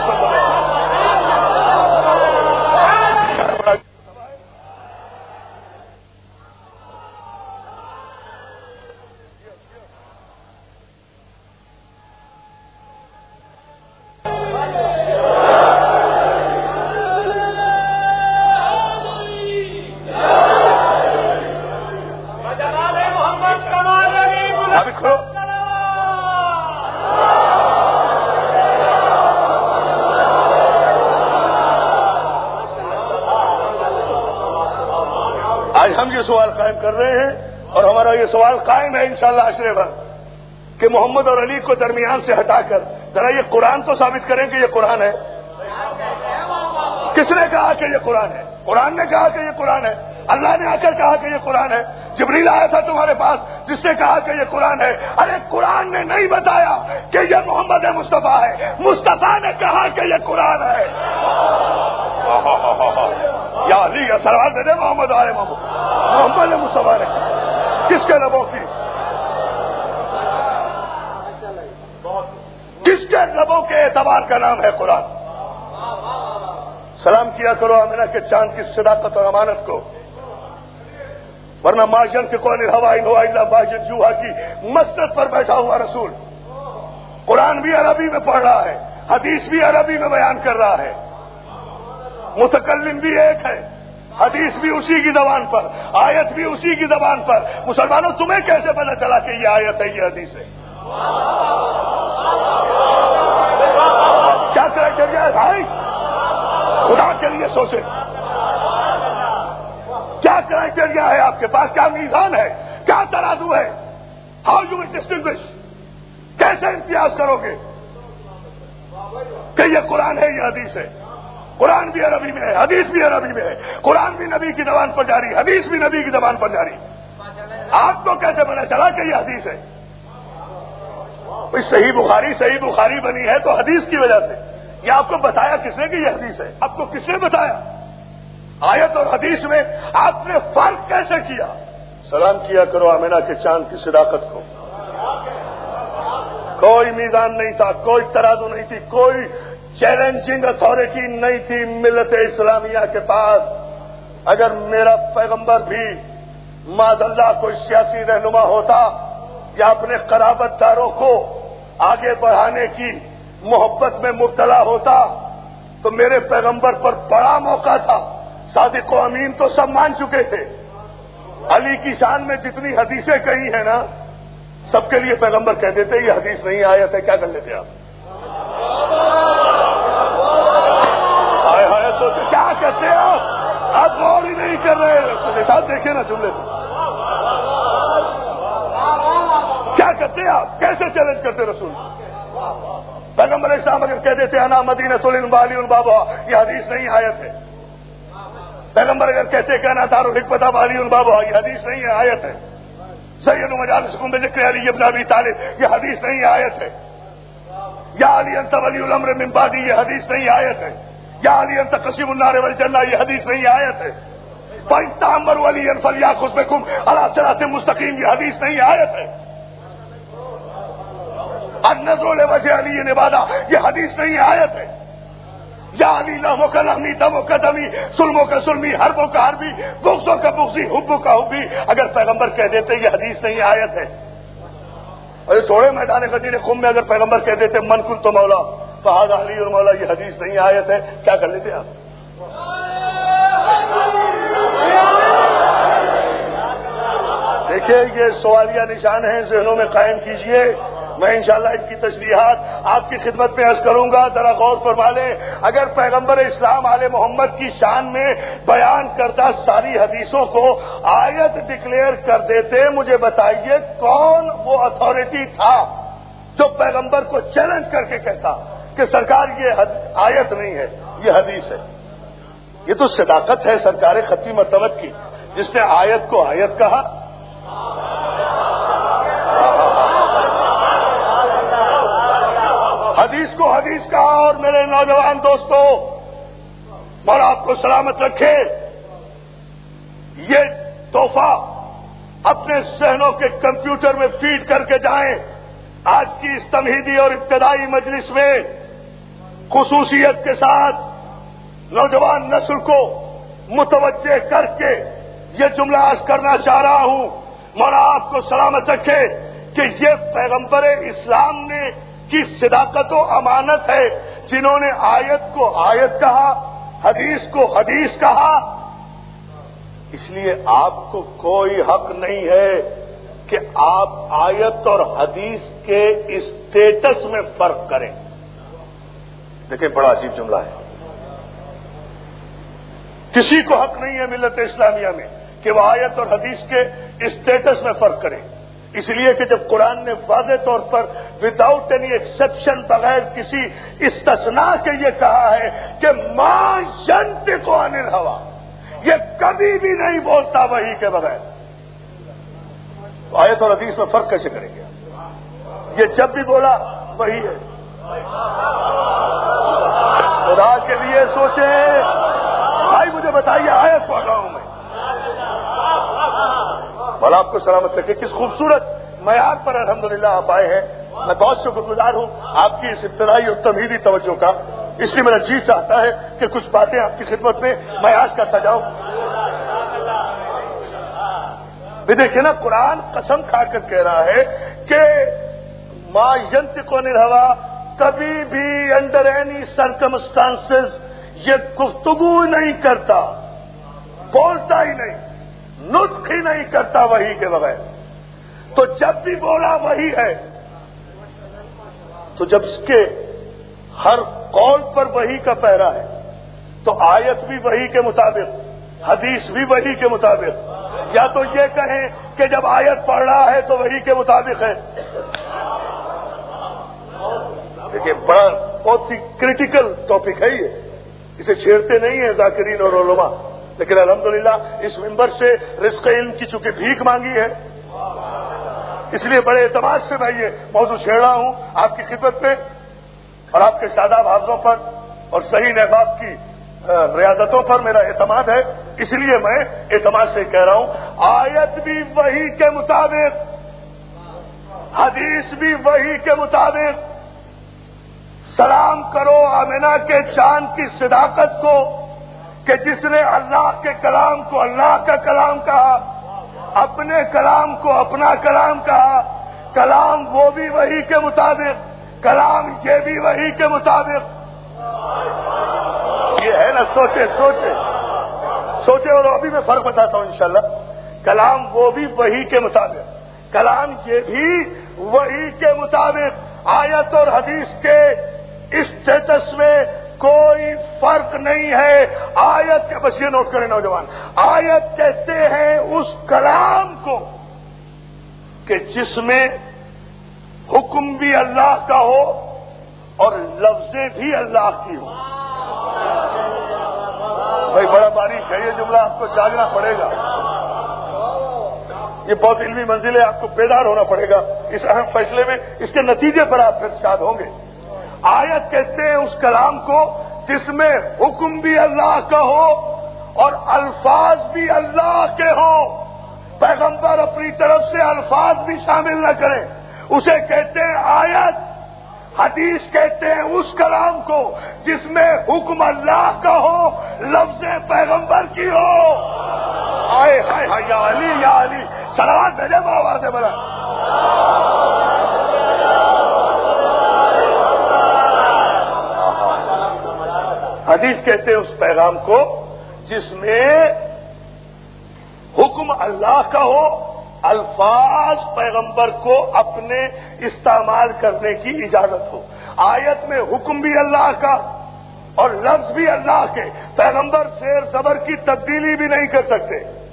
ہم یہ سوال قائم کر رہے ہیں، اور ہمارا یہ سوال قائم ہے انشاءاللہ عشرے بھر، کہ محمد اور علی کو درمیان سے ہٹا کر ذرا یہ قرآن تو ثابت کریں کہ یہ قرآن ہے. کس نے کہا کہ یہ قرآن ہے؟ قرآن نے کہا کہ یہ قرآن ہے. اللہ نے آ کر کہا کہ یہ قرآن ہے. جبریل آیا تھا تمہارے پاس جس نے کہا کہ یہ قرآن ہے. ارے قرآن نے نہیں بتایا کہ یہ محمد مصطفیٰ ہے، مصطفیٰ نے کہا کہ یہ قرآن ہے. یا علی کا سلوات دے دے محمد علیہ محمد مصطفیٰ نے کس کے لبوں کی، کس کے لبوں کے اعتبار کا نام ہے قرآن. سلام کیا کرو آمنہ کے چاند کی صداقت اور امانت کو، ورنہ ماجن کے کون الہوائی نو الا باجن جوہا کی مسجد پر بیٹھا ہوا رسول قرآن بھی عربی میں پڑھ رہا ہے، حدیث بھی عربی میں بیان کر رہا ہے، متکلم بھی ایک ہے، حدیث بھی اسی کی زبان پر، آیت بھی اسی کی زبان پر. مسلمانوں تمہیں کیسے پتا چلا کہ یہ آیت ہے، یہ حدیث ہے؟ کیا کرائٹیریا ہے بھائی؟ خدا کے لیے سوچیں، کیا کرائٹیریا ہے آپ کے پاس؟ کیا میزان ہے؟ کیا ترازو ہے؟ How you will distinguish? کیسے امتیاز کرو گے کہ یہ قرآن ہے، یہ حدیث ہے؟ قرآن بھی عربی میں ہے، حدیث بھی عربی میں ہے، قرآن بھی نبی کی زبان پر جاری، حدیث بھی نبی کی زبان پر جاری. آپ کو کیسے پتا چلا کہ یہ حدیث ہے؟ صحیح بخاری بنی ہے تو حدیث کی وجہ سے. یہ آپ کو بتایا کس نے کہ یہ حدیث ہے؟ آپ کو کس نے بتایا؟ آیت اور حدیث میں آپ نے فرق کیسے کیا؟ سلام کیا کرو آمینہ کے چاند کی صداقت کو. کوئی میزان نہیں تھا، کوئی ترازو نہیں تھی، کوئی چیلنجنگ اتھارٹی نہیں تھی ملت اسلامیہ کے پاس. اگر میرا پیغمبر بھی معاذ اللہ کوئی سیاسی رہنما ہوتا یا اپنے قرابت داروں کو آگے بڑھانے کی محبت میں مبتلا ہوتا تو میرے پیغمبر پر بڑا موقع تھا. صادق و امین تو سب مان چکے تھے. علی کی شان میں جتنی حدیثیں کہی ہیں نا، سب کے لیے پیغمبر کہہ دیتے یہ حدیث نہیں آیت ہے. کیا کر لیتے آپ؟ ہائے ہائے سوچے کیا کہتے ہیں آپ غور ہی نہیں کر رہے. ساتھ دیکھیں نا جملے میں کیا کہتے ہیں آپ، کیسے چیلنج کرتے رسول. پیغمبر اسلام اگر کہہ دیتے انا مدینۃ الانبالی البابا، یہ حدیث نہیں آیت ہے. پیغمبر اگر کہتے کہ انا دار الحکمت والی البابا، یہ حدیث نہیں ہے آیت ہے. سید مجالسکم بذکر علی ابن ابی طالب، یہ حدیث نہیں آیت ہے. یا علی انت ولی الامر من بعدی، یہ حدیث نہیں آیت ہے. یا علی انت قسیم النار والجنہ، یہ حدیث نہیں آیت ہے. فإن تأمروا وليا فليأخذ بكم على صراط مستقیم، یہ حدیث نہیں آیت ہے. النظر لوجه علی عبادہ، یہ حدیث نہیں آیت ہے. یا علی لہموں کا لہمی، دموں کا دمی، سلموں کا سلمی، حربوں کا حربی، بغضوں کا بغضی، حبوں کا حبی. اگر پیغمبر کہہ دیتے یہ حدیث نہیں آیت ہے. اور چھوڑے میدان غدیر قم میں اگر پیغمبر کہہ دیتے من کنت مولا فہذا علی المولا، یہ حدیث نہیں آیت ہے. کیا کر لیتے آپ؟ دیکھیے یہ سوالیہ نشان ہیں، ذہنوں میں قائم کیجئے. میں انشاءاللہ ان کی تشریحات آپ کی خدمت میں عرض کروں گا. ذرا غور فرما لیں. اگر پیغمبر اسلام آل محمد کی شان میں بیان کردہ ساری حدیثوں کو آیت ڈکلیئر کر دیتے، مجھے بتائیے کون وہ اتھارٹی تھا جو پیغمبر کو چیلنج کر کے کہتا کہ سرکار یہ آیت نہیں ہے، یہ حدیث ہے. یہ تو صداقت ہے سرکار خطی مرتبت کی، جس نے آیت کو آیت کہا. حدیث کو حدیث کہا. اور میرے نوجوان دوستو، مولا آپ کو سلامت رکھے، یہ تحفہ اپنے ذہنوں کے کمپیوٹر میں فیڈ کر کے جائیں. آج کی اس تمہیدی اور ابتدائی مجلس میں خصوصیت کے ساتھ نوجوان نسل کو متوجہ کر کے یہ جملہ عرض کرنا چاہ رہا ہوں. مولا آپ کو سلامت رکھے کہ یہ پیغمبر اسلام نے کی صداقت و امانت ہے جنہوں نے آیت کو آیت کہا، حدیث کو حدیث کہا. اس لیے آپ کو کوئی حق نہیں ہے کہ آپ آیت اور حدیث کے اسٹیٹس میں فرق کریں. دیکھیں بڑا عجیب جملہ ہے. کسی کو حق نہیں ہے ملت اسلامیہ میں کہ وہ آیت اور حدیث کے اسٹیٹس میں فرق کریں. اس لیے کہ جب قرآن نے واضح طور پر وداؤٹ اینی ایکسیپشن، بغیر کسی استثناء کے یہ کہا ہے کہ ما ینطق عن الہوی، یہ کبھی بھی نہیں بولتا وحی کے بغیر، تو آیت اور حدیث میں فرق کیسے کریں گے؟ یہ جب بھی بولا وہی ہے. خدا کے لیے سوچیں. بھائی مجھے بتائیے، آیت پڑھ رہا ہوں میں، بھلا آپ کو سلامت رکھے. کس خوبصورت معیار پر الحمدللہ آپ آئے ہیں. میں بہت شکر گزار ہوں آپ کی اس ابتدائی اور تمہیدی توجہ کا. اس لیے میرا جی چاہتا ہے کہ کچھ باتیں آپ کی خدمت میں میں عرض کرتا جاؤں. دیکھیں نا، قرآن قسم کھا کر کہہ رہا ہے کہ ما ینطق عن الہوی، کبھی بھی انڈر اینی سرکمسٹانسز یہ گفتگو نہیں کرتا، بولتا ہی نہیں، نطق ہی نہیں کرتا وحی کے بغیر. تو جب بھی بولا وحی ہے، تو جب اس کے ہر قول پر وحی کا پہرا ہے تو آیت بھی وحی کے مطابق، حدیث بھی وحی کے مطابق. یا تو یہ کہیں کہ جب آیت پڑھ رہا ہے تو وحی کے مطابق ہے. دیکھیں بہت ہی کریٹیکل ٹاپک ہے یہ، اسے چھیڑتے نہیں ہیں ذاکرین اور علماء. لیکن الحمدللہ اس منبر سے رزق علم کی چونکہ بھیک مانگی ہے، اس لیے بڑے اعتماد سے میں یہ موضوع چھیڑ رہا ہوں آپ کی خدمت میں اور آپ کے شاداب حافظوں پر اور صحیح نحباب کی ریاضتوں پر میرا اعتماد ہے. اس لیے میں اعتماد سے کہہ رہا ہوں آیت بھی وحی کے مطابق، حدیث بھی وحی کے مطابق. سلام کرو آمنہ کے چاند کی صداقت کو کہ جس نے اللہ کے کلام کو اللہ کا کلام کہا، اپنے کلام کو اپنا کلام کہا. کلام وہ بھی وحی کے مطابق، کلام یہ بھی وحی کے مطابق. یہ ہے نا، سوچے سوچے سوچے. اور ابھی میں فرق بتاتا ہوں انشاءاللہ. کلام وہ بھی وحی کے مطابق، کلام یہ بھی وحی کے مطابق. آیت اور حدیث کے اسٹیٹس میں کوئی فرق نہیں ہے. آیت کے بس یہ نوٹ کریں نوجوان، آیت کہتے ہیں اس کلام کو کہ جس میں حکم بھی اللہ کا ہو اور لفظیں بھی اللہ کی ہوں. بھائی بڑا باریک ہے یہ جملہ، آپ کو جاگنا پڑے گا. یہ بہت علمی منزل ہے، آپ کو بیدار ہونا پڑے گا اس اہم فیصلے میں. اس کے نتیجے پر آپ پھر شاد ہوں گے. آیت کہتے ہیں اس کلام کو جس میں حکم بھی اللہ کا ہو اور الفاظ بھی اللہ کے ہوں. پیغمبر اپنی طرف سے الفاظ بھی شامل نہ کریں، اسے کہتے ہیں آیت. حدیث کہتے ہیں اس کلام کو جس میں حکم اللہ کا ہو، لفظ پیغمبر کی ہو. آئے ہائے ہائے یا علی یا علی، صلوات بھیجے آواز ہے بڑا. حدیث کہتے ہیں اس پیغام کو جس میں حکم اللہ کا ہو، الفاظ پیغمبر کو اپنے استعمال کرنے کی اجازت ہو. آیت میں حکم بھی اللہ کا اور لفظ بھی اللہ کے. پیغمبر زیر زبر کی تبدیلی بھی نہیں کر سکتے.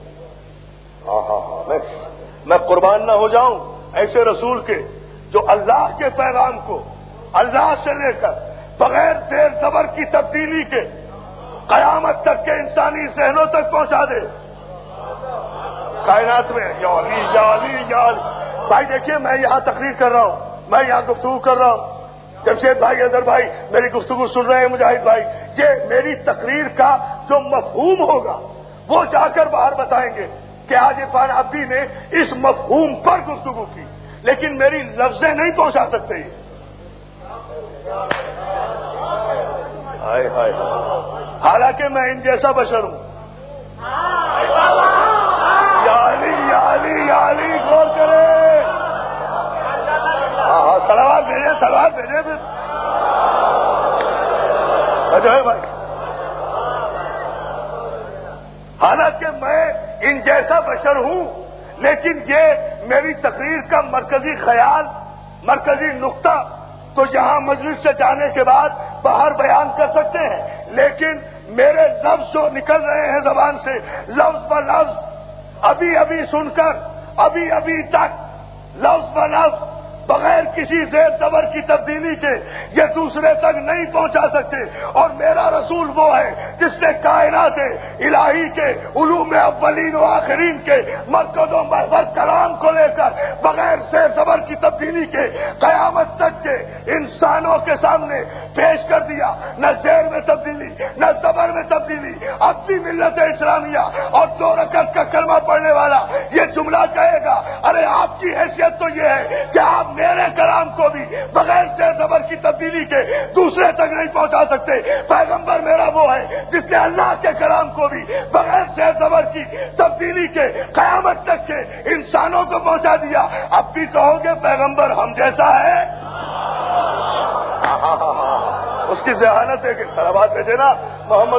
میں قربان نہ ہو جاؤں ایسے رسول کے جو اللہ کے پیغام کو اللہ سے لے کر بغیر زیر زبر کی تبدیلی کے قیامت تک کے انسانی ذہنوں تک پہنچا دے. کائنات میں یا علی یا علی یا علی. بھائی دیکھیے میں یہاں تقریر کر رہا ہوں، میں یہاں گفتگو کر رہا ہوں. جمشید بھائی، اظہر بھائی میری گفتگو سن رہے ہیں، مجاہد بھائی. یہ میری تقریر کا جو مفہوم ہوگا وہ جا کر باہر بتائیں گے کہ آج عرفان عبدی نے اس مفہوم پر گفتگو کی، لیکن میری لفظیں نہیں پہنچا سکتے. ہائے ہائے، حالانکہ میں ان جیسا بشر ہوں. یا علی یا علی یا علی، غور کرے. ہاں صلوات بھیجے، صلوات بھیجے. پھر جو ہے بھائی، حالانکہ میں ان جیسا بشر ہوں، لیکن یہ میری تقریر کا مرکزی خیال، مرکزی نقطہ تو یہاں مجلس سے جانے کے بعد باہر بیان کر سکتے ہیں، لیکن میرے لفظ جو نکل رہے ہیں زبان سے لفظ ب لفظ ابھی ابھی سن کر ابھی ابھی تک لفظ ب لفظ بغیر کسی زیر زبر کی تبدیلی کے یہ دوسرے تک نہیں پہنچا سکتے. اور میرا رسول وہ ہے جس نے کائنات الہی کے علوم اولین و آخرین کے مرکز و محور کلام کو لے کر بغیر زیر زبر کی تبدیلی کے قیامت تک کے انسانوں کے سامنے پیش کر دیا. نہ زیر میں تبدیلی، نہ زبر میں تبدیلی. اپنی ملت اسلامیہ اور 2 رکعت کا کلمہ پڑھنے والا یہ جملہ کہے گا، ارے آپ کی حیثیت تو یہ ہے کہ آپ میرے کلام کو بھی بغیر زیر زبر کی تبدیلی کے دوسرے تک نہیں پہنچا سکتے. پیغمبر میرا وہ ہے جس نے اللہ کے کلام کو بھی بغیر زیر زبر کی تبدیلی کے قیامت تک کے انسانوں کو پہنچا دیا. اب بھی کہو گے پیغمبر ہم جیسا ہے؟ اس کی ذہانت ہے کہ صلوات بھیجے نا محمد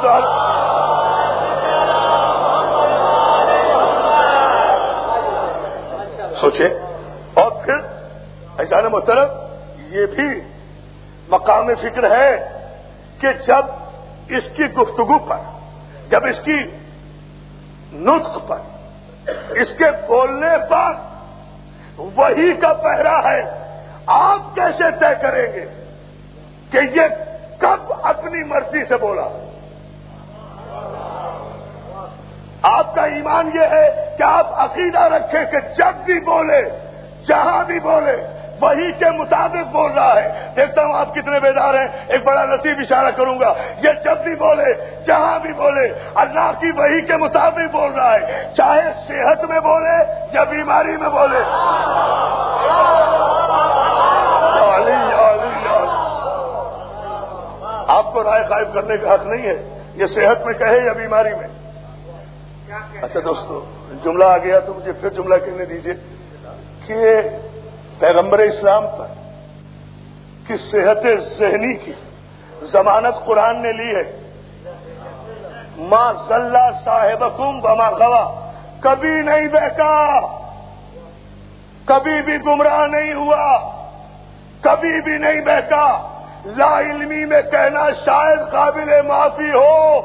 سوچے. اور پھر ایسا محترم یہ بھی مقام فکر ہے کہ جب اس کی گفتگو پر، جب اس کی نطق پر، اس کے بولنے پر وحی کا پہرا ہے، آپ کیسے طے کریں گے کہ یہ کب اپنی مرضی سے بولا؟ آپ کا ایمان یہ ہے کہ آپ عقیدہ رکھیں کہ جب بھی بولے، جہاں بھی بولے وہی کے مطابق بول رہا ہے. دیکھتا ہوں آپ کتنے بیدار ہیں. ایک بڑا لطیف اشارہ کروں گا. یہ جب بھی بولے جہاں بھی بولے اللہ کی وحی کے مطابق بول رہا ہے، چاہے صحت میں بولے یا بیماری میں بولے. آپ کو رائے قائم کرنے کا حق نہیں ہے یہ صحت میں کہے یا بیماری میں. اچھا دوستو، جملہ آ گیا تو مجھے پھر جملہ کہنے دیجئے کہ پیغمبر اسلام پر کہ صحت ذہنی کی ضمانت قرآن نے لی ہے. ما ضل صاحبکم وما غوا، کبھی نہیں بہکا، کبھی بھی گمراہ نہیں ہوا، کبھی بھی نہیں بہکا. لا علمی میں کہنا شاید قابل معافی ہو.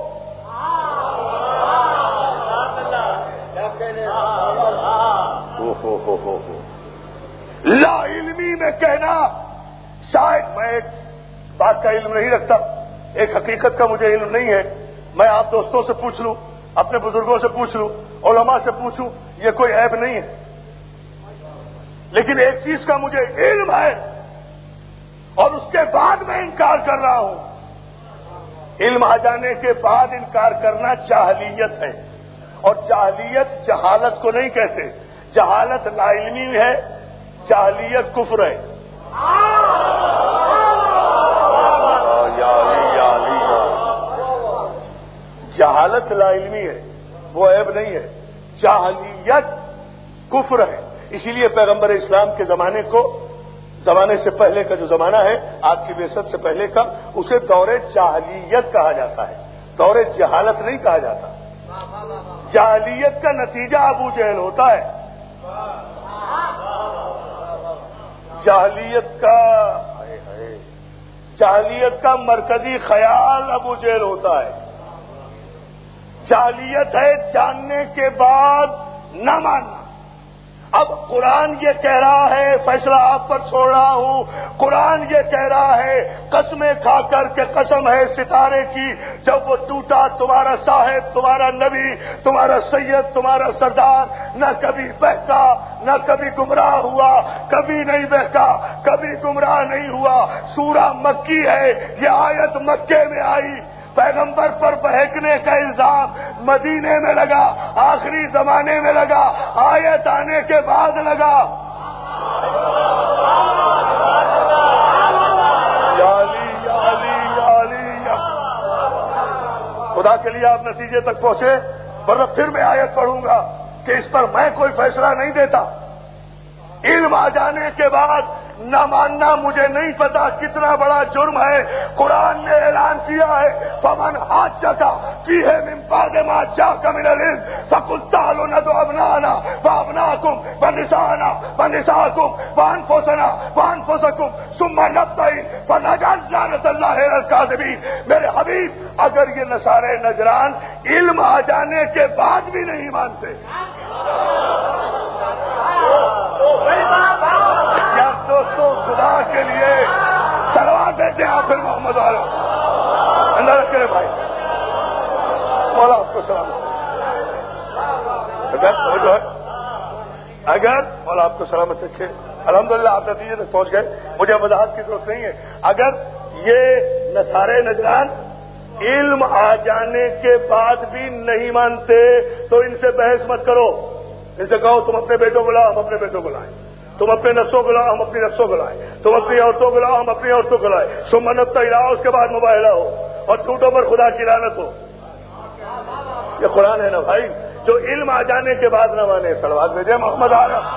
لا علمی میں کہنا شاید، میں ایک بات کا علم نہیں رکھتا، ایک حقیقت کا مجھے علم نہیں ہے. میں آپ دوستوں سے پوچھ لوں، اپنے بزرگوں سے پوچھ لوں، علماء سے پوچھوں، یہ کوئی عیب نہیں ہے. لیکن ایک چیز کا مجھے علم ہے اور اس کے بعد میں انکار کر رہا ہوں. علم آ جانے کے بعد انکار کرنا جاہلیت ہے، اور جاہلیت جہالت کو نہیں کہتے. جہالت لا علمی ہے، جاہلیت کفر ہے. جہالت لا علمی ہے، وہ عیب نہیں ہے. جاہلیت کفر ہے. اسی لیے پیغمبر اسلام کے زمانے سے پہلے کا جو زمانہ ہے، آپ کی بعثت سے پہلے کا، اسے دور جاہلیت کہا جاتا ہے، دور جہالت نہیں کہا جاتا. جاہلیت کا نتیجہ ابو جہل ہوتا ہے. جاہلیت کا مرکزی خیال ابو جہل ہوتا ہے. جاہلیت ہے جاننے کے بعد نہ ماننا. اب قرآن یہ کہہ رہا ہے، فیصلہ آپ پر چھوڑ رہا ہوں، قرآن یہ کہہ رہا ہے، قسمیں کھا کر کے قسم ہے ستارے کی، جب وہ ٹوٹا تمہارا صاحب، تمہارا نبی، تمہارا سید، تمہارا سردار نہ کبھی بہکا، نہ کبھی گمراہ ہوا، کبھی نہیں بہکا، کبھی گمراہ نہیں ہوا. سورہ مکی ہے، یہ آیت مکے میں آئی. پیغمبر پر بہکنے کا الزام مدینے میں لگا، آخری زمانے میں لگا، آیت آنے کے بعد لگا. خدا کے لیے آپ نتیجے تک پہنچے، ورنہ پھر میں آیت پڑھوں گا کہ اس پر میں کوئی فیصلہ نہیں دیتا. علم آ جانے کے بعد نہ ماننا مجھے نہیں پتا کتنا بڑا جرم ہے. قرآن نے اعلان کیا ہے، فمن حاجک فیہ من بعد ما جاءک من العلم فقل تعالوا ندعو ابناءنا وابناءکم ونساءنا ونساءکم وانفسنا وانفسکم ثم نبتہل فنجعل لعنۃ اللہ علی الکاذبین. میرے حبیب، اگر یہ نصارے نجران علم آ جانے کے بعد بھی نہیں مانتے، دوستو خدا کے لیے صلوات دیتے ہیں آپ پھر محمد والے اللہ رکھے بھائی. مولا آپ کو سلامت. اگر مولا آپ کو سلامت رکھے، الحمدللہ آپ نتیجے تک پہنچ گئے، مجھے وضاحت کی ضرورت نہیں ہے. اگر یہ نصارے نجران علم آ جانے کے بعد بھی نہیں مانتے تو ان سے بحث مت کرو. ان سے کہو تم اپنے بیٹوں کو لاؤ، ہم اپنے بیٹوں کو لائیں، تم اپنے نفسوں کو لاؤ، ہم اپنی نفسوں کو لائیں، تم اپنی عورتوں کو لاؤ، ہم اپنی عورتوں کو لائیں. ثم نبتہل، اس کے بعد مباہلہ ہو اور جھوٹوں پر خدا کی لعنت ہو. یہ قرآن ہے نا بھائی. جو علم آ جانے کے بعد نہ مانے، صلوات بھیجے محمد آ رہا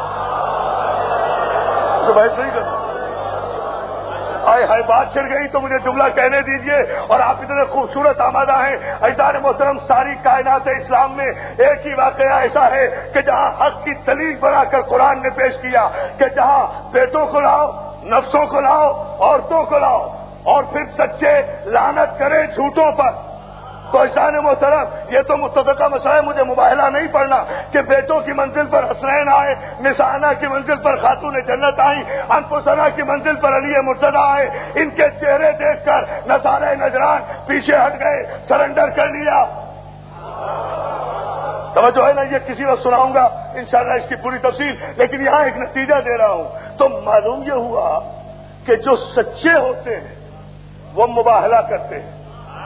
تو بحث نہیں کرنا. ہائے بات چھڑ گئی تو مجھے جملہ کہنے دیجئے. اور آپ اتنے خوبصورت آمادہ ہیں عزیزان محترم. ساری کائنات اسلام میں ایک ہی واقعہ ایسا ہے کہ جہاں حق کی دلیل بنا کر قرآن نے پیش کیا کہ جہاں بیٹوں کو لاؤ، نفسوں کو لاؤ، عورتوں کو لاؤ، اور پھر سچے لعنت کرے جھوٹوں پر. تو عزیزان محترم، یہ تو متفقہ مسئلہ ہے، مجھے مباہلہ نہیں پڑھنا کہ بیٹوں کی منزل پر حسنین آئے، نسانہ کی منزل پر خاتون جنت آئیں، انفسنا کی منزل پر علی مرتضیٰ آئے. ان کے چہرے دیکھ کر نصارے نجران پیچھے ہٹ گئے، سرنڈر کر لیا. توجہ ہے نا؟ یہ کسی وقت سناؤں گا انشاءاللہ اس کی پوری تفصیل، لیکن یہاں ایک نتیجہ دے رہا ہوں۔ تو معلوم یہ ہوا کہ جو سچے ہوتے ہیں وہ مباہلہ کرتے ہیں۔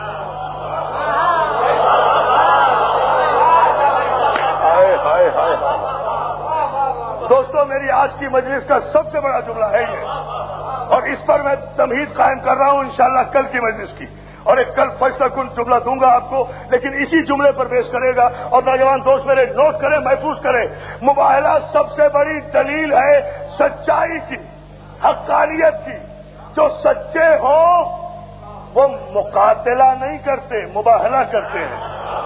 ہائے ہائے ہائے دوستو، میری آج کی مجلس کا سب سے بڑا جملہ ہے یہ، اور اس پر میں تمہید قائم کر رہا ہوں انشاءاللہ کل کی مجلس کی، اور ایک کل فیصلہ کن جملہ دوں گا آپ کو، لیکن اسی جملے پر پیش کرے گا۔ اور نوجوان دوست میرے نوٹ کریں، محفوظ کریں، مباہلہ سب سے بڑی دلیل ہے سچائی کی، حقانیت کی۔ جو سچے ہوں وہ مقاتلہ نہیں کرتے، مباہلہ کرتے ہیں۔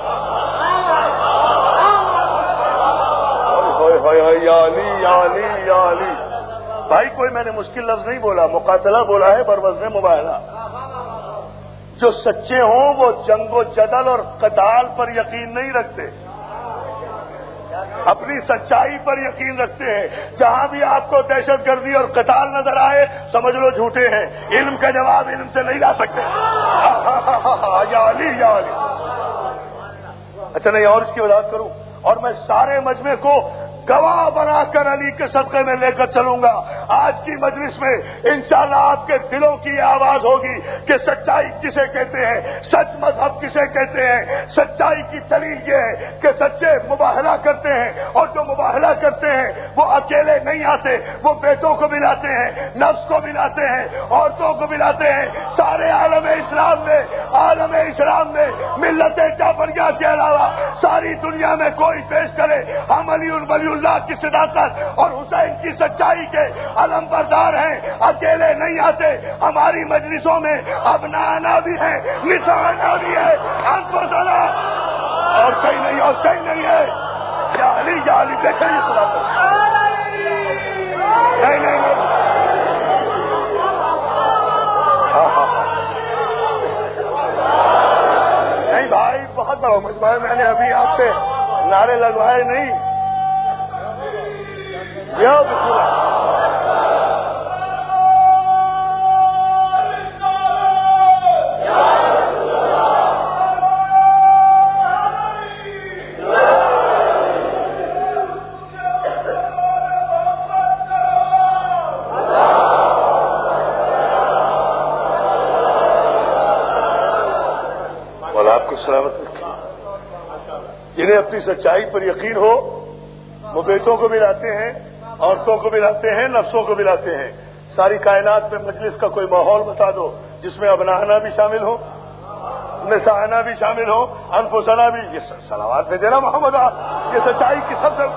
یا علی یا علی یا علی، بھائی کوئی میں نے مشکل لفظ نہیں بولا، مقاتلہ بولا ہے بروزن مباہلہ۔ جو سچے ہوں وہ جنگ و جدل اور قتال پر یقین نہیں رکھتے، اپنی سچائی پر یقین رکھتے ہیں۔ جہاں بھی آپ کو دہشت گردی اور قتال نظر آئے سمجھ لو جھوٹے ہیں، علم کا جواب علم سے نہیں لا سکتے۔ یا علی یا علی۔ اچھا نہیں، اور اس کی وضاحت کروں، اور میں سارے مجمع کو گواہ بنا کر علی کے صدقے میں لے کر چلوں گا۔ آج کی مجلس میں انشاءاللہ آپ کے دلوں کی آواز ہوگی کہ سچائی کسے کہتے ہیں، سچ مذہب کسے کہتے ہیں۔ سچائی کی دلیل یہ ہے کہ سچے مباہلہ کرتے ہیں، اور جو مباہلہ کرتے ہیں وہ اکیلے نہیں آتے، وہ بیٹوں کو بھی لاتے ہیں، نفس کو بھی لاتے ہیں، عورتوں کو بھی لاتے ہیں۔ سارے عالم اسلام میں ملت جعفریہ کے علاوہ ساری دنیا میں کوئی پیش کرے ہم علی ولی اللہ کی صداقت اور حسین کی سچائی کے علم بردار ہیں، اکیلے نہیں آتے۔ ہماری مجلسوں میں ابنانا بھی ہے، نسانا بھی ہے، انفسنا، اور کہیں نہیں، اور کہیں نہیں ہے۔ یا علی یا علی، دیکھیں یہ صداقت۔ نہیں نہیں بھائی، بہت بڑا مجمع ہے، میں نے ابھی آپ سے نعرے لگوائے نہیں۔ اور آپ کو سلامت رکھے۔ جنہیں اپنی سچائی پر یقین ہو وہ بیٹوں کو بھی لاتے ہیں، عورتوں کو بھی لاتے ہیں، نفسوں کو بھی لاتے ہیں۔ ساری کائنات میں مجلس کا کوئی ماحول بتا دو جس میں ابنانا بھی شامل ہو، نسانا بھی شامل ہو، انفسنا بھی۔ یہ صلوات بھیجے نا محمد، یہ سچائی کی سب سے،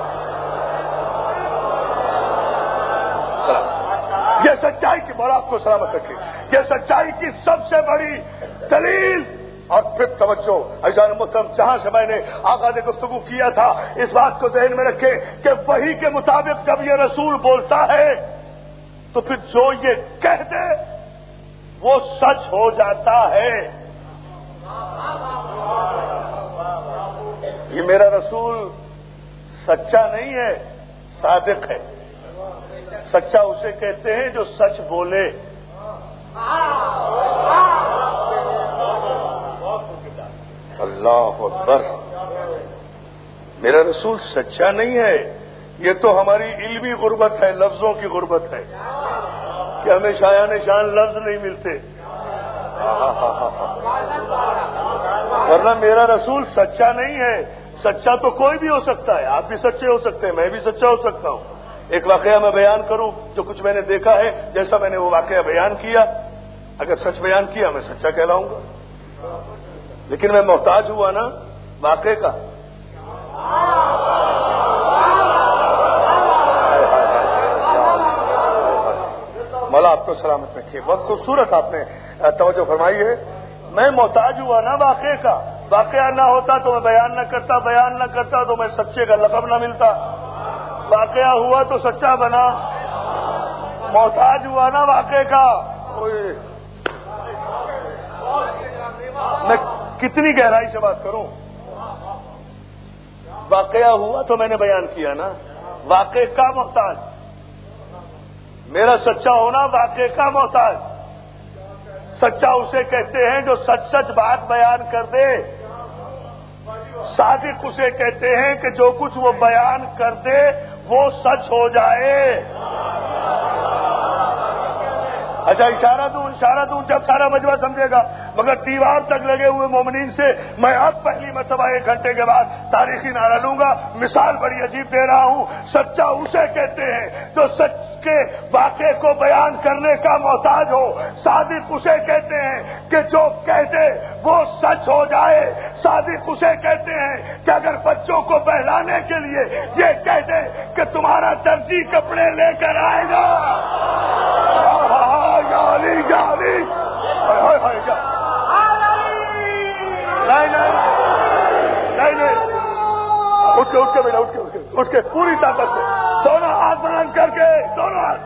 یہ سچائی کی، مولا آپ کو سلامت رکھے، یہ سچائی کی سب سے بڑی دلیل۔ اور پھر توجہ عزیزان محترم، جہاں سے میں نے آغاز گفتگو کیا تھا، اس بات کو ذہن میں رکھے کہ وحی کے مطابق جب یہ رسول بولتا ہے تو پھر جو یہ کہہ دے وہ سچ ہو جاتا ہے۔ یہ میرا رسول سچا نہیں ہے، صادق ہے۔ سچا اسے کہتے ہیں جو سچ بولے۔ اللہ اکبر، میرا رسول سچا نہیں ہے۔ یہ تو ہماری علمی غربت ہے، لفظوں کی غربت ہے کہ ہمیں شایان شان لفظ نہیں ملتے، ورنہ میرا رسول سچا نہیں ہے۔ سچا تو کوئی بھی ہو سکتا ہے، آپ بھی سچے ہو سکتے ہیں، میں بھی سچا ہو سکتا ہوں۔ ایک واقعہ میں بیان کروں جو کچھ میں نے دیکھا ہے، جیسا میں نے وہ واقعہ بیان کیا، اگر سچ بیان کیا میں سچا کہلاؤں گا، لیکن میں محتاج ہوا نا واقعے کا۔ مولا آپ کو سلامت رکھیے، بہت خوبصورت آپ نے توجہ فرمائی ہے۔ میں محتاج ہوا نا واقعے کا، واقعہ نہ ہوتا تو میں بیان نہ کرتا، بیان نہ کرتا تو میں سچے کا لقب نہ ملتا، واقعہ ہوا تو سچا بنا، محتاج ہوا نا واقعے کا۔ میں کتنی گہرائی سے بات کروں، واقعہ ہوا تو میں نے بیان کیا نا، واقعے کا محتاج، میرا سچا ہونا واقعے کا محتاج۔ سچا اسے کہتے ہیں جو سچ سچ بات بیان کر دے، صادق اسے کہتے ہیں کہ جو کچھ وہ بیان کر دے وہ سچ ہو جائے. اچھا اشارہ دوں جب سارا مجمع سمجھے گا. مگر دیوار تک لگے ہوئے مومنین سے میں اب پہلی مرتبہ 1 گھنٹے کے بعد تاریخی نعرہ لوں گا. مثال بڑی عجیب دے رہا ہوں. سچا اسے کہتے ہیں جو سچ کے واقعے کو بیان کرنے کا محتاج ہو. صادق اسے کہتے ہیں کہ جو کہہ دے وہ سچ ہو جائے. صادق اسے کہتے ہیں کہ اگر بچوں کو بہلانے کے لیے یہ کہہ دے کہ تمہارا درزی کپڑے لے کر آئے گا. نہیں اٹھ کے بیٹا اٹھ کے پوری طاقت سے دونوں ہاتھ باندھ کر کے دونوں ہاتھ.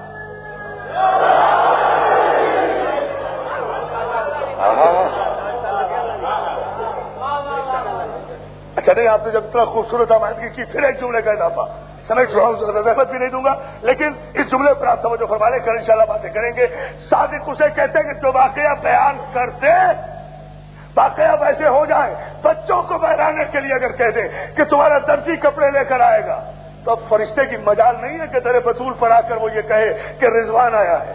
اچھا نہیں آپ نے جب اتنا خوبصورت آمادگی کی پھر ایک جملے کا اضافہ سمیٹ رہا ہوں. رحمت بھی نہیں دوں گا لیکن اس جملے پر آپ توجہ فرما لیں. کل انشاءاللہ باتیں کریں گے. صادق اسے کہتے ہیں کہ جو واقعہ بیان کرتے واقعہ ویسے ہو جائے. بچوں کو بہلانے کے لیے اگر کہہ دے کہ تمہارا درزی کپڑے لے کر آئے گا تو اب فرشتے کی مجال نہیں ہے کہ تیرے بطول پر آ کر وہ یہ کہے کہ رضوان آیا ہے.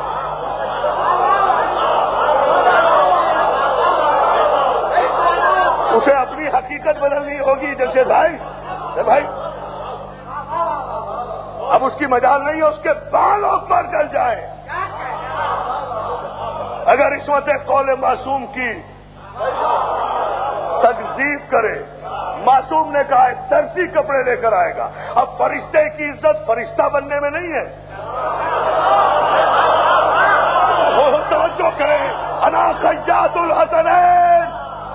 اسے اپنی حقیقت بدلنی ہوگی. جیسے بھائی اب اس کی مجال نہیں ہے اس کے بالوں پر جل جائے. اگر عصمت قول معصوم کی تکذیب کرے. معصوم نے کہا درزی کپڑے لے کر آئے گا. اب فرشتے کی عزت فرشتہ بننے میں نہیں ہے. توجہ کریں. انا خیاط الحسنین.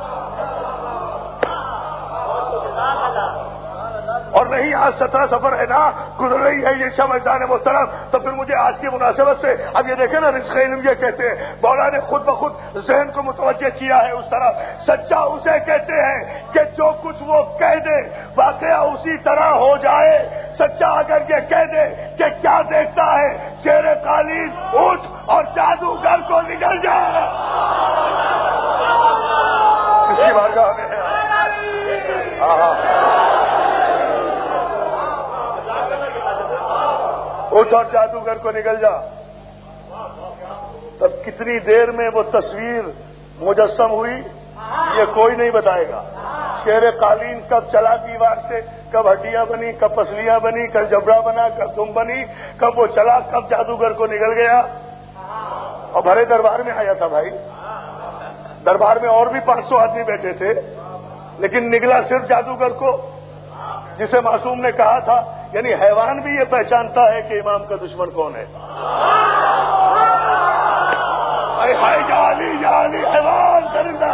اور نہیں آج 17 سفر ہے نا گزر رہی ہے یہ شب اجدان محترم. تو پھر مجھے آج کی مناسبت سے اب یہ دیکھیں نا رزق علم یہ کہتے ہیں مولا نے خود بخود ذہن کو متوجہ کیا ہے اس طرح. سچا اسے کہتے ہیں کہ جو کچھ وہ کہہ دے واقعہ اسی طرح ہو جائے. سچا اگر یہ کہہ دے کہ کیا دیکھتا ہے شیر قالین اٹھ اور جادوگر کو نگل جائے. اس کی بارگاہ میں ہے. اٹھ اور جادوگر کو نکل جا. تب کتنی دیر میں وہ تصویر مجسم ہوئی یہ کوئی نہیں بتائے گا. شیر قالین کب چلا دیوار سے, کب ہڈیاں بنی, کب پسلیاں بنی, کب جبڑا بنا, کب دم بنی, کب وہ چلا, کب جادوگر کو نکل گیا. اور بھرے دربار میں آیا تھا بھائی. دربار میں اور بھی 500 آدمی بیٹھے تھے لیکن نکلا صرف جادوگر کو جسے معصوم نے کہا تھا. یعنی حیوان بھی یہ پہچانتا ہے کہ امام کا دشمن کون ہے. جالی حیوان درندہ.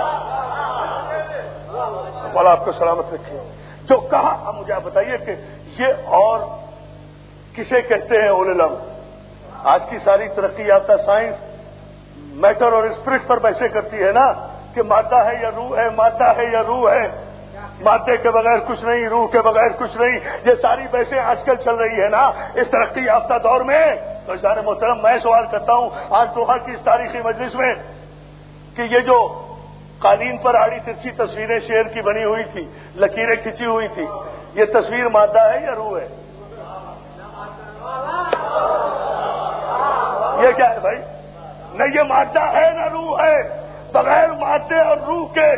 مولا آپ کو سلامت رکھے. جو کہا اب مجھے آپ بتائیے کہ یہ اور کسے کہتے ہیں اولو العلم. آج کی ساری ترقی یافتہ سائنس میٹر اور اسپرٹ پر بحثیں کرتی ہے نا کہ مادہ ہے یا روح ہے, مادہ ہے یا روح ہے, مادے کے بغیر کچھ نہیں, روح کے بغیر کچھ نہیں. یہ ساری بحثیں آج کل چل رہی ہے نا اس ترقی یافتہ دور میں. تو جان محترم میں سوال کرتا ہوں آج دوحہ کی اس تاریخی مجلس میں کہ یہ جو قالین پر آڑی ترچھی تصویریں شیر کی بنی ہوئی تھی, لکیریں کھینچی ہوئی تھی, یہ تصویر مادہ ہے یا روح ہے؟ یہ کیا ہے بھائی؟ نہ یہ مادہ ہے نہ روح ہے. بغیر مادے اور روح کے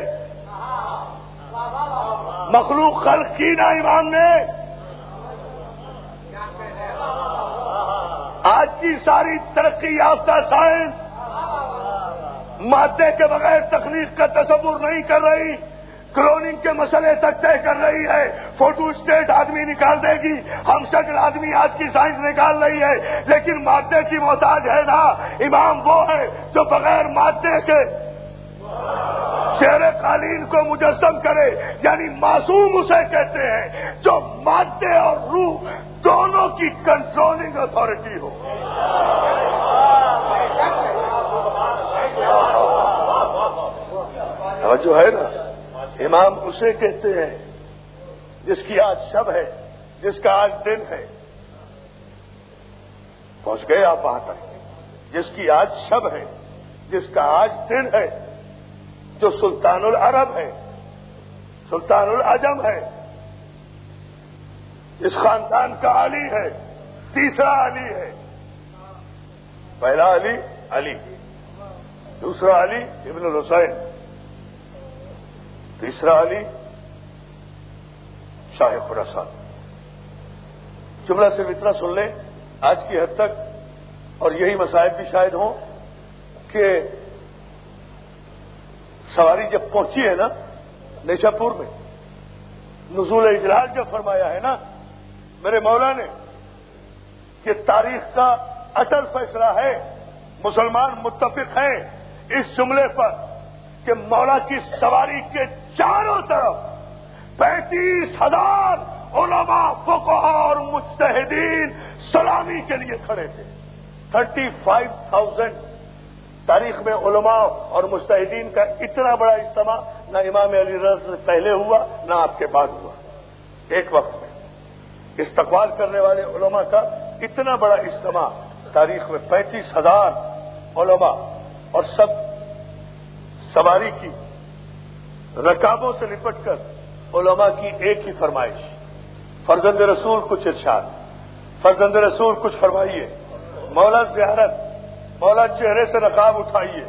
مخلوق خلق کی نا امام نے. آج کی ساری ترقی یافتہ سائنس مادے کے بغیر تخلیق کا تصور نہیں کر رہی. کلوننگ کے مسئلے تک طے کر رہی ہے. فوٹو اسٹیٹ آدمی نکال دے گی, ہم شکل آدمی آج کی سائنس نکال رہی ہے, لیکن مادے کی محتاج ہے نا. امام وہ ہے جو بغیر مادے کے شیر قالین کو مجسم کرے. یعنی معصوم اسے کہتے ہیں جو مادے اور روح دونوں کی کنٹرولنگ اتھارٹی ہو. جو ہے نا امام اسے کہتے ہیں جس کی آج شب ہے, جس کا آج دن ہے. پہنچ گئے آپ وہاں تک. جس کی آج شب ہے, جس کا آج دن ہے, جو سلطان العرب ہے, سلطان العجم ہے، اس خاندان کا علی ہے، تیسرا علی ہے۔ پہلا علی علی، دوسرا علی ابن الحسین، تیسرا علی شاہ خراسان۔ جملہ صرف اتنا سن لیں آج کی حد تک، اور یہی مصائب بھی شاید ہوں کہ سواری جب پہنچی ہے نا نیشا پور میں، نزول اجلال جب فرمایا ہے نا میرے مولا نے کہ تاریخ کا اٹل فیصلہ ہے، مسلمان متفق ہیں اس جملے پر کہ مولا کی سواری کے چاروں طرف 35,000 علماء، فقہاء اور مجتہدین سلامی کے لیے کھڑے تھے۔ 35,000 تاریخ میں علماء اور مجتہدین کا اتنا بڑا اجتماع نہ امام علی رضا سے پہلے ہوا نہ آپ کے بعد ہوا۔ ایک وقت میں استقبال کرنے والے علماء کا اتنا بڑا اجتماع تاریخ میں 35,000 علماء، اور سب سواری کی رکابوں سے لپٹ کر علماء کی ایک ہی فرمائش، فرزند رسول کچھ ارشاد، فرزند رسول کچھ فرمائیے، مولا زیارت، مولا چہرے سے نقاب اٹھائیے،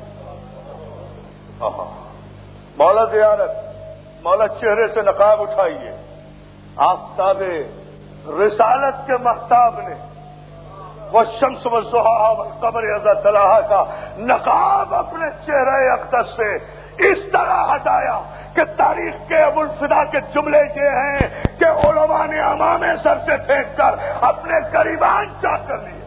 مولا زیارت، مولا چہرے سے نقاب اٹھائیے۔ آفتاب رسالت کے مہتاب نے والشمس والضحیٰ والقمر اذا تلاہا کا نقاب اپنے چہرے اقدس سے اس طرح ہٹایا کہ تاریخ کے ابوالفدا کے جملے یہ ہیں کہ علماء نے امامے سر سے پھینک کر اپنے گریبان چاک کر لیے۔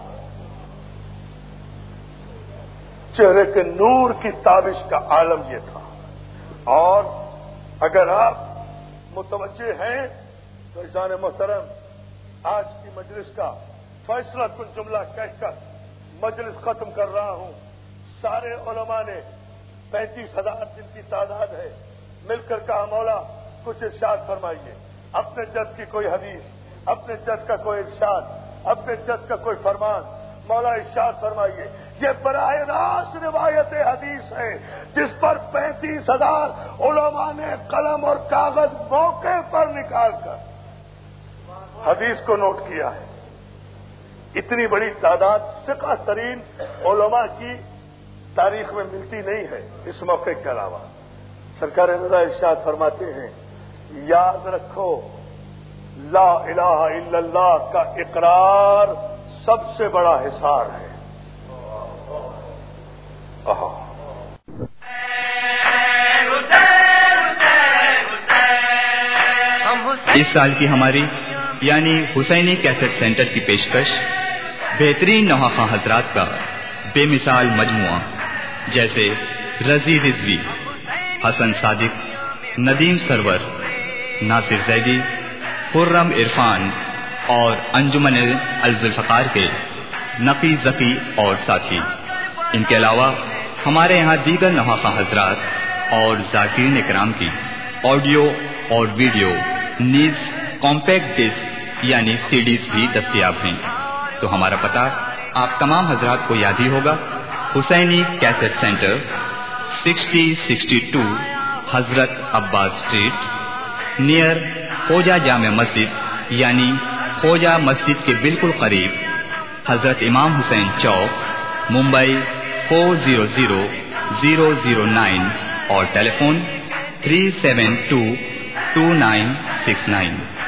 چہرے کے نور کی تابش کا عالم یہ تھا۔ اور اگر آپ متوجہ ہیں تو عزیزان محترم، آج کی مجلس کا فیصلہ کن جملہ کہہ کر مجلس ختم کر رہا ہوں۔ سارے علماء نے 35,000 جن کی تعداد ہے مل کر کہا مولا کچھ ارشاد فرمائیے، اپنے جد کی کوئی حدیث، اپنے جد کا کوئی ارشاد، اپنے جد کا کوئی فرمان، مولا ارشاد فرمائیے۔ یہ براہ راست روایت حدیث ہے جس پر 35,000 علماء نے قلم اور کاغذ موقع پر نکال کر حدیث کو نوٹ کیا ہے۔ اتنی بڑی تعداد ثقہ ترین علماء کی تاریخ میں ملتی نہیں ہے اس موقع کے علاوہ۔ سرکار رضا ارشاد فرماتے ہیں، یاد رکھو لا الہ الا اللہ کا اقرار سب سے بڑا حصار ہے۔ اس سال کی ہماری یعنی حسینی کیسٹ سینٹر کی پیشکش بہترین نوحہ حضرات کا بے مثال مجموعہ جیسے رضی رضوی، حسن صادق، ندیم سرور، ناصر زیدی، خرم عرفان اور انجمن الذوالفقار کے نقی ذکی اور ساتھی۔ ان کے علاوہ ہمارے یہاں دیگر نوحہ حضرات اور ذاکرین اکرام کی آڈیو اور ویڈیو نیز کمپیکٹ ڈسک یعنی CDs بھی دستیاب ہیں۔ تو ہمارا پتہ آپ تمام حضرات کو یاد ہی ہوگا، حسینی کیسٹ سینٹر 6062 حضرت عباس اسٹریٹ نیئر خوجہ جامع مسجد یعنی خوجہ مسجد کے بالکل قریب، حضرت امام حسین چوک، ممبئی 400009 اور ٹیلی فون 3722969۔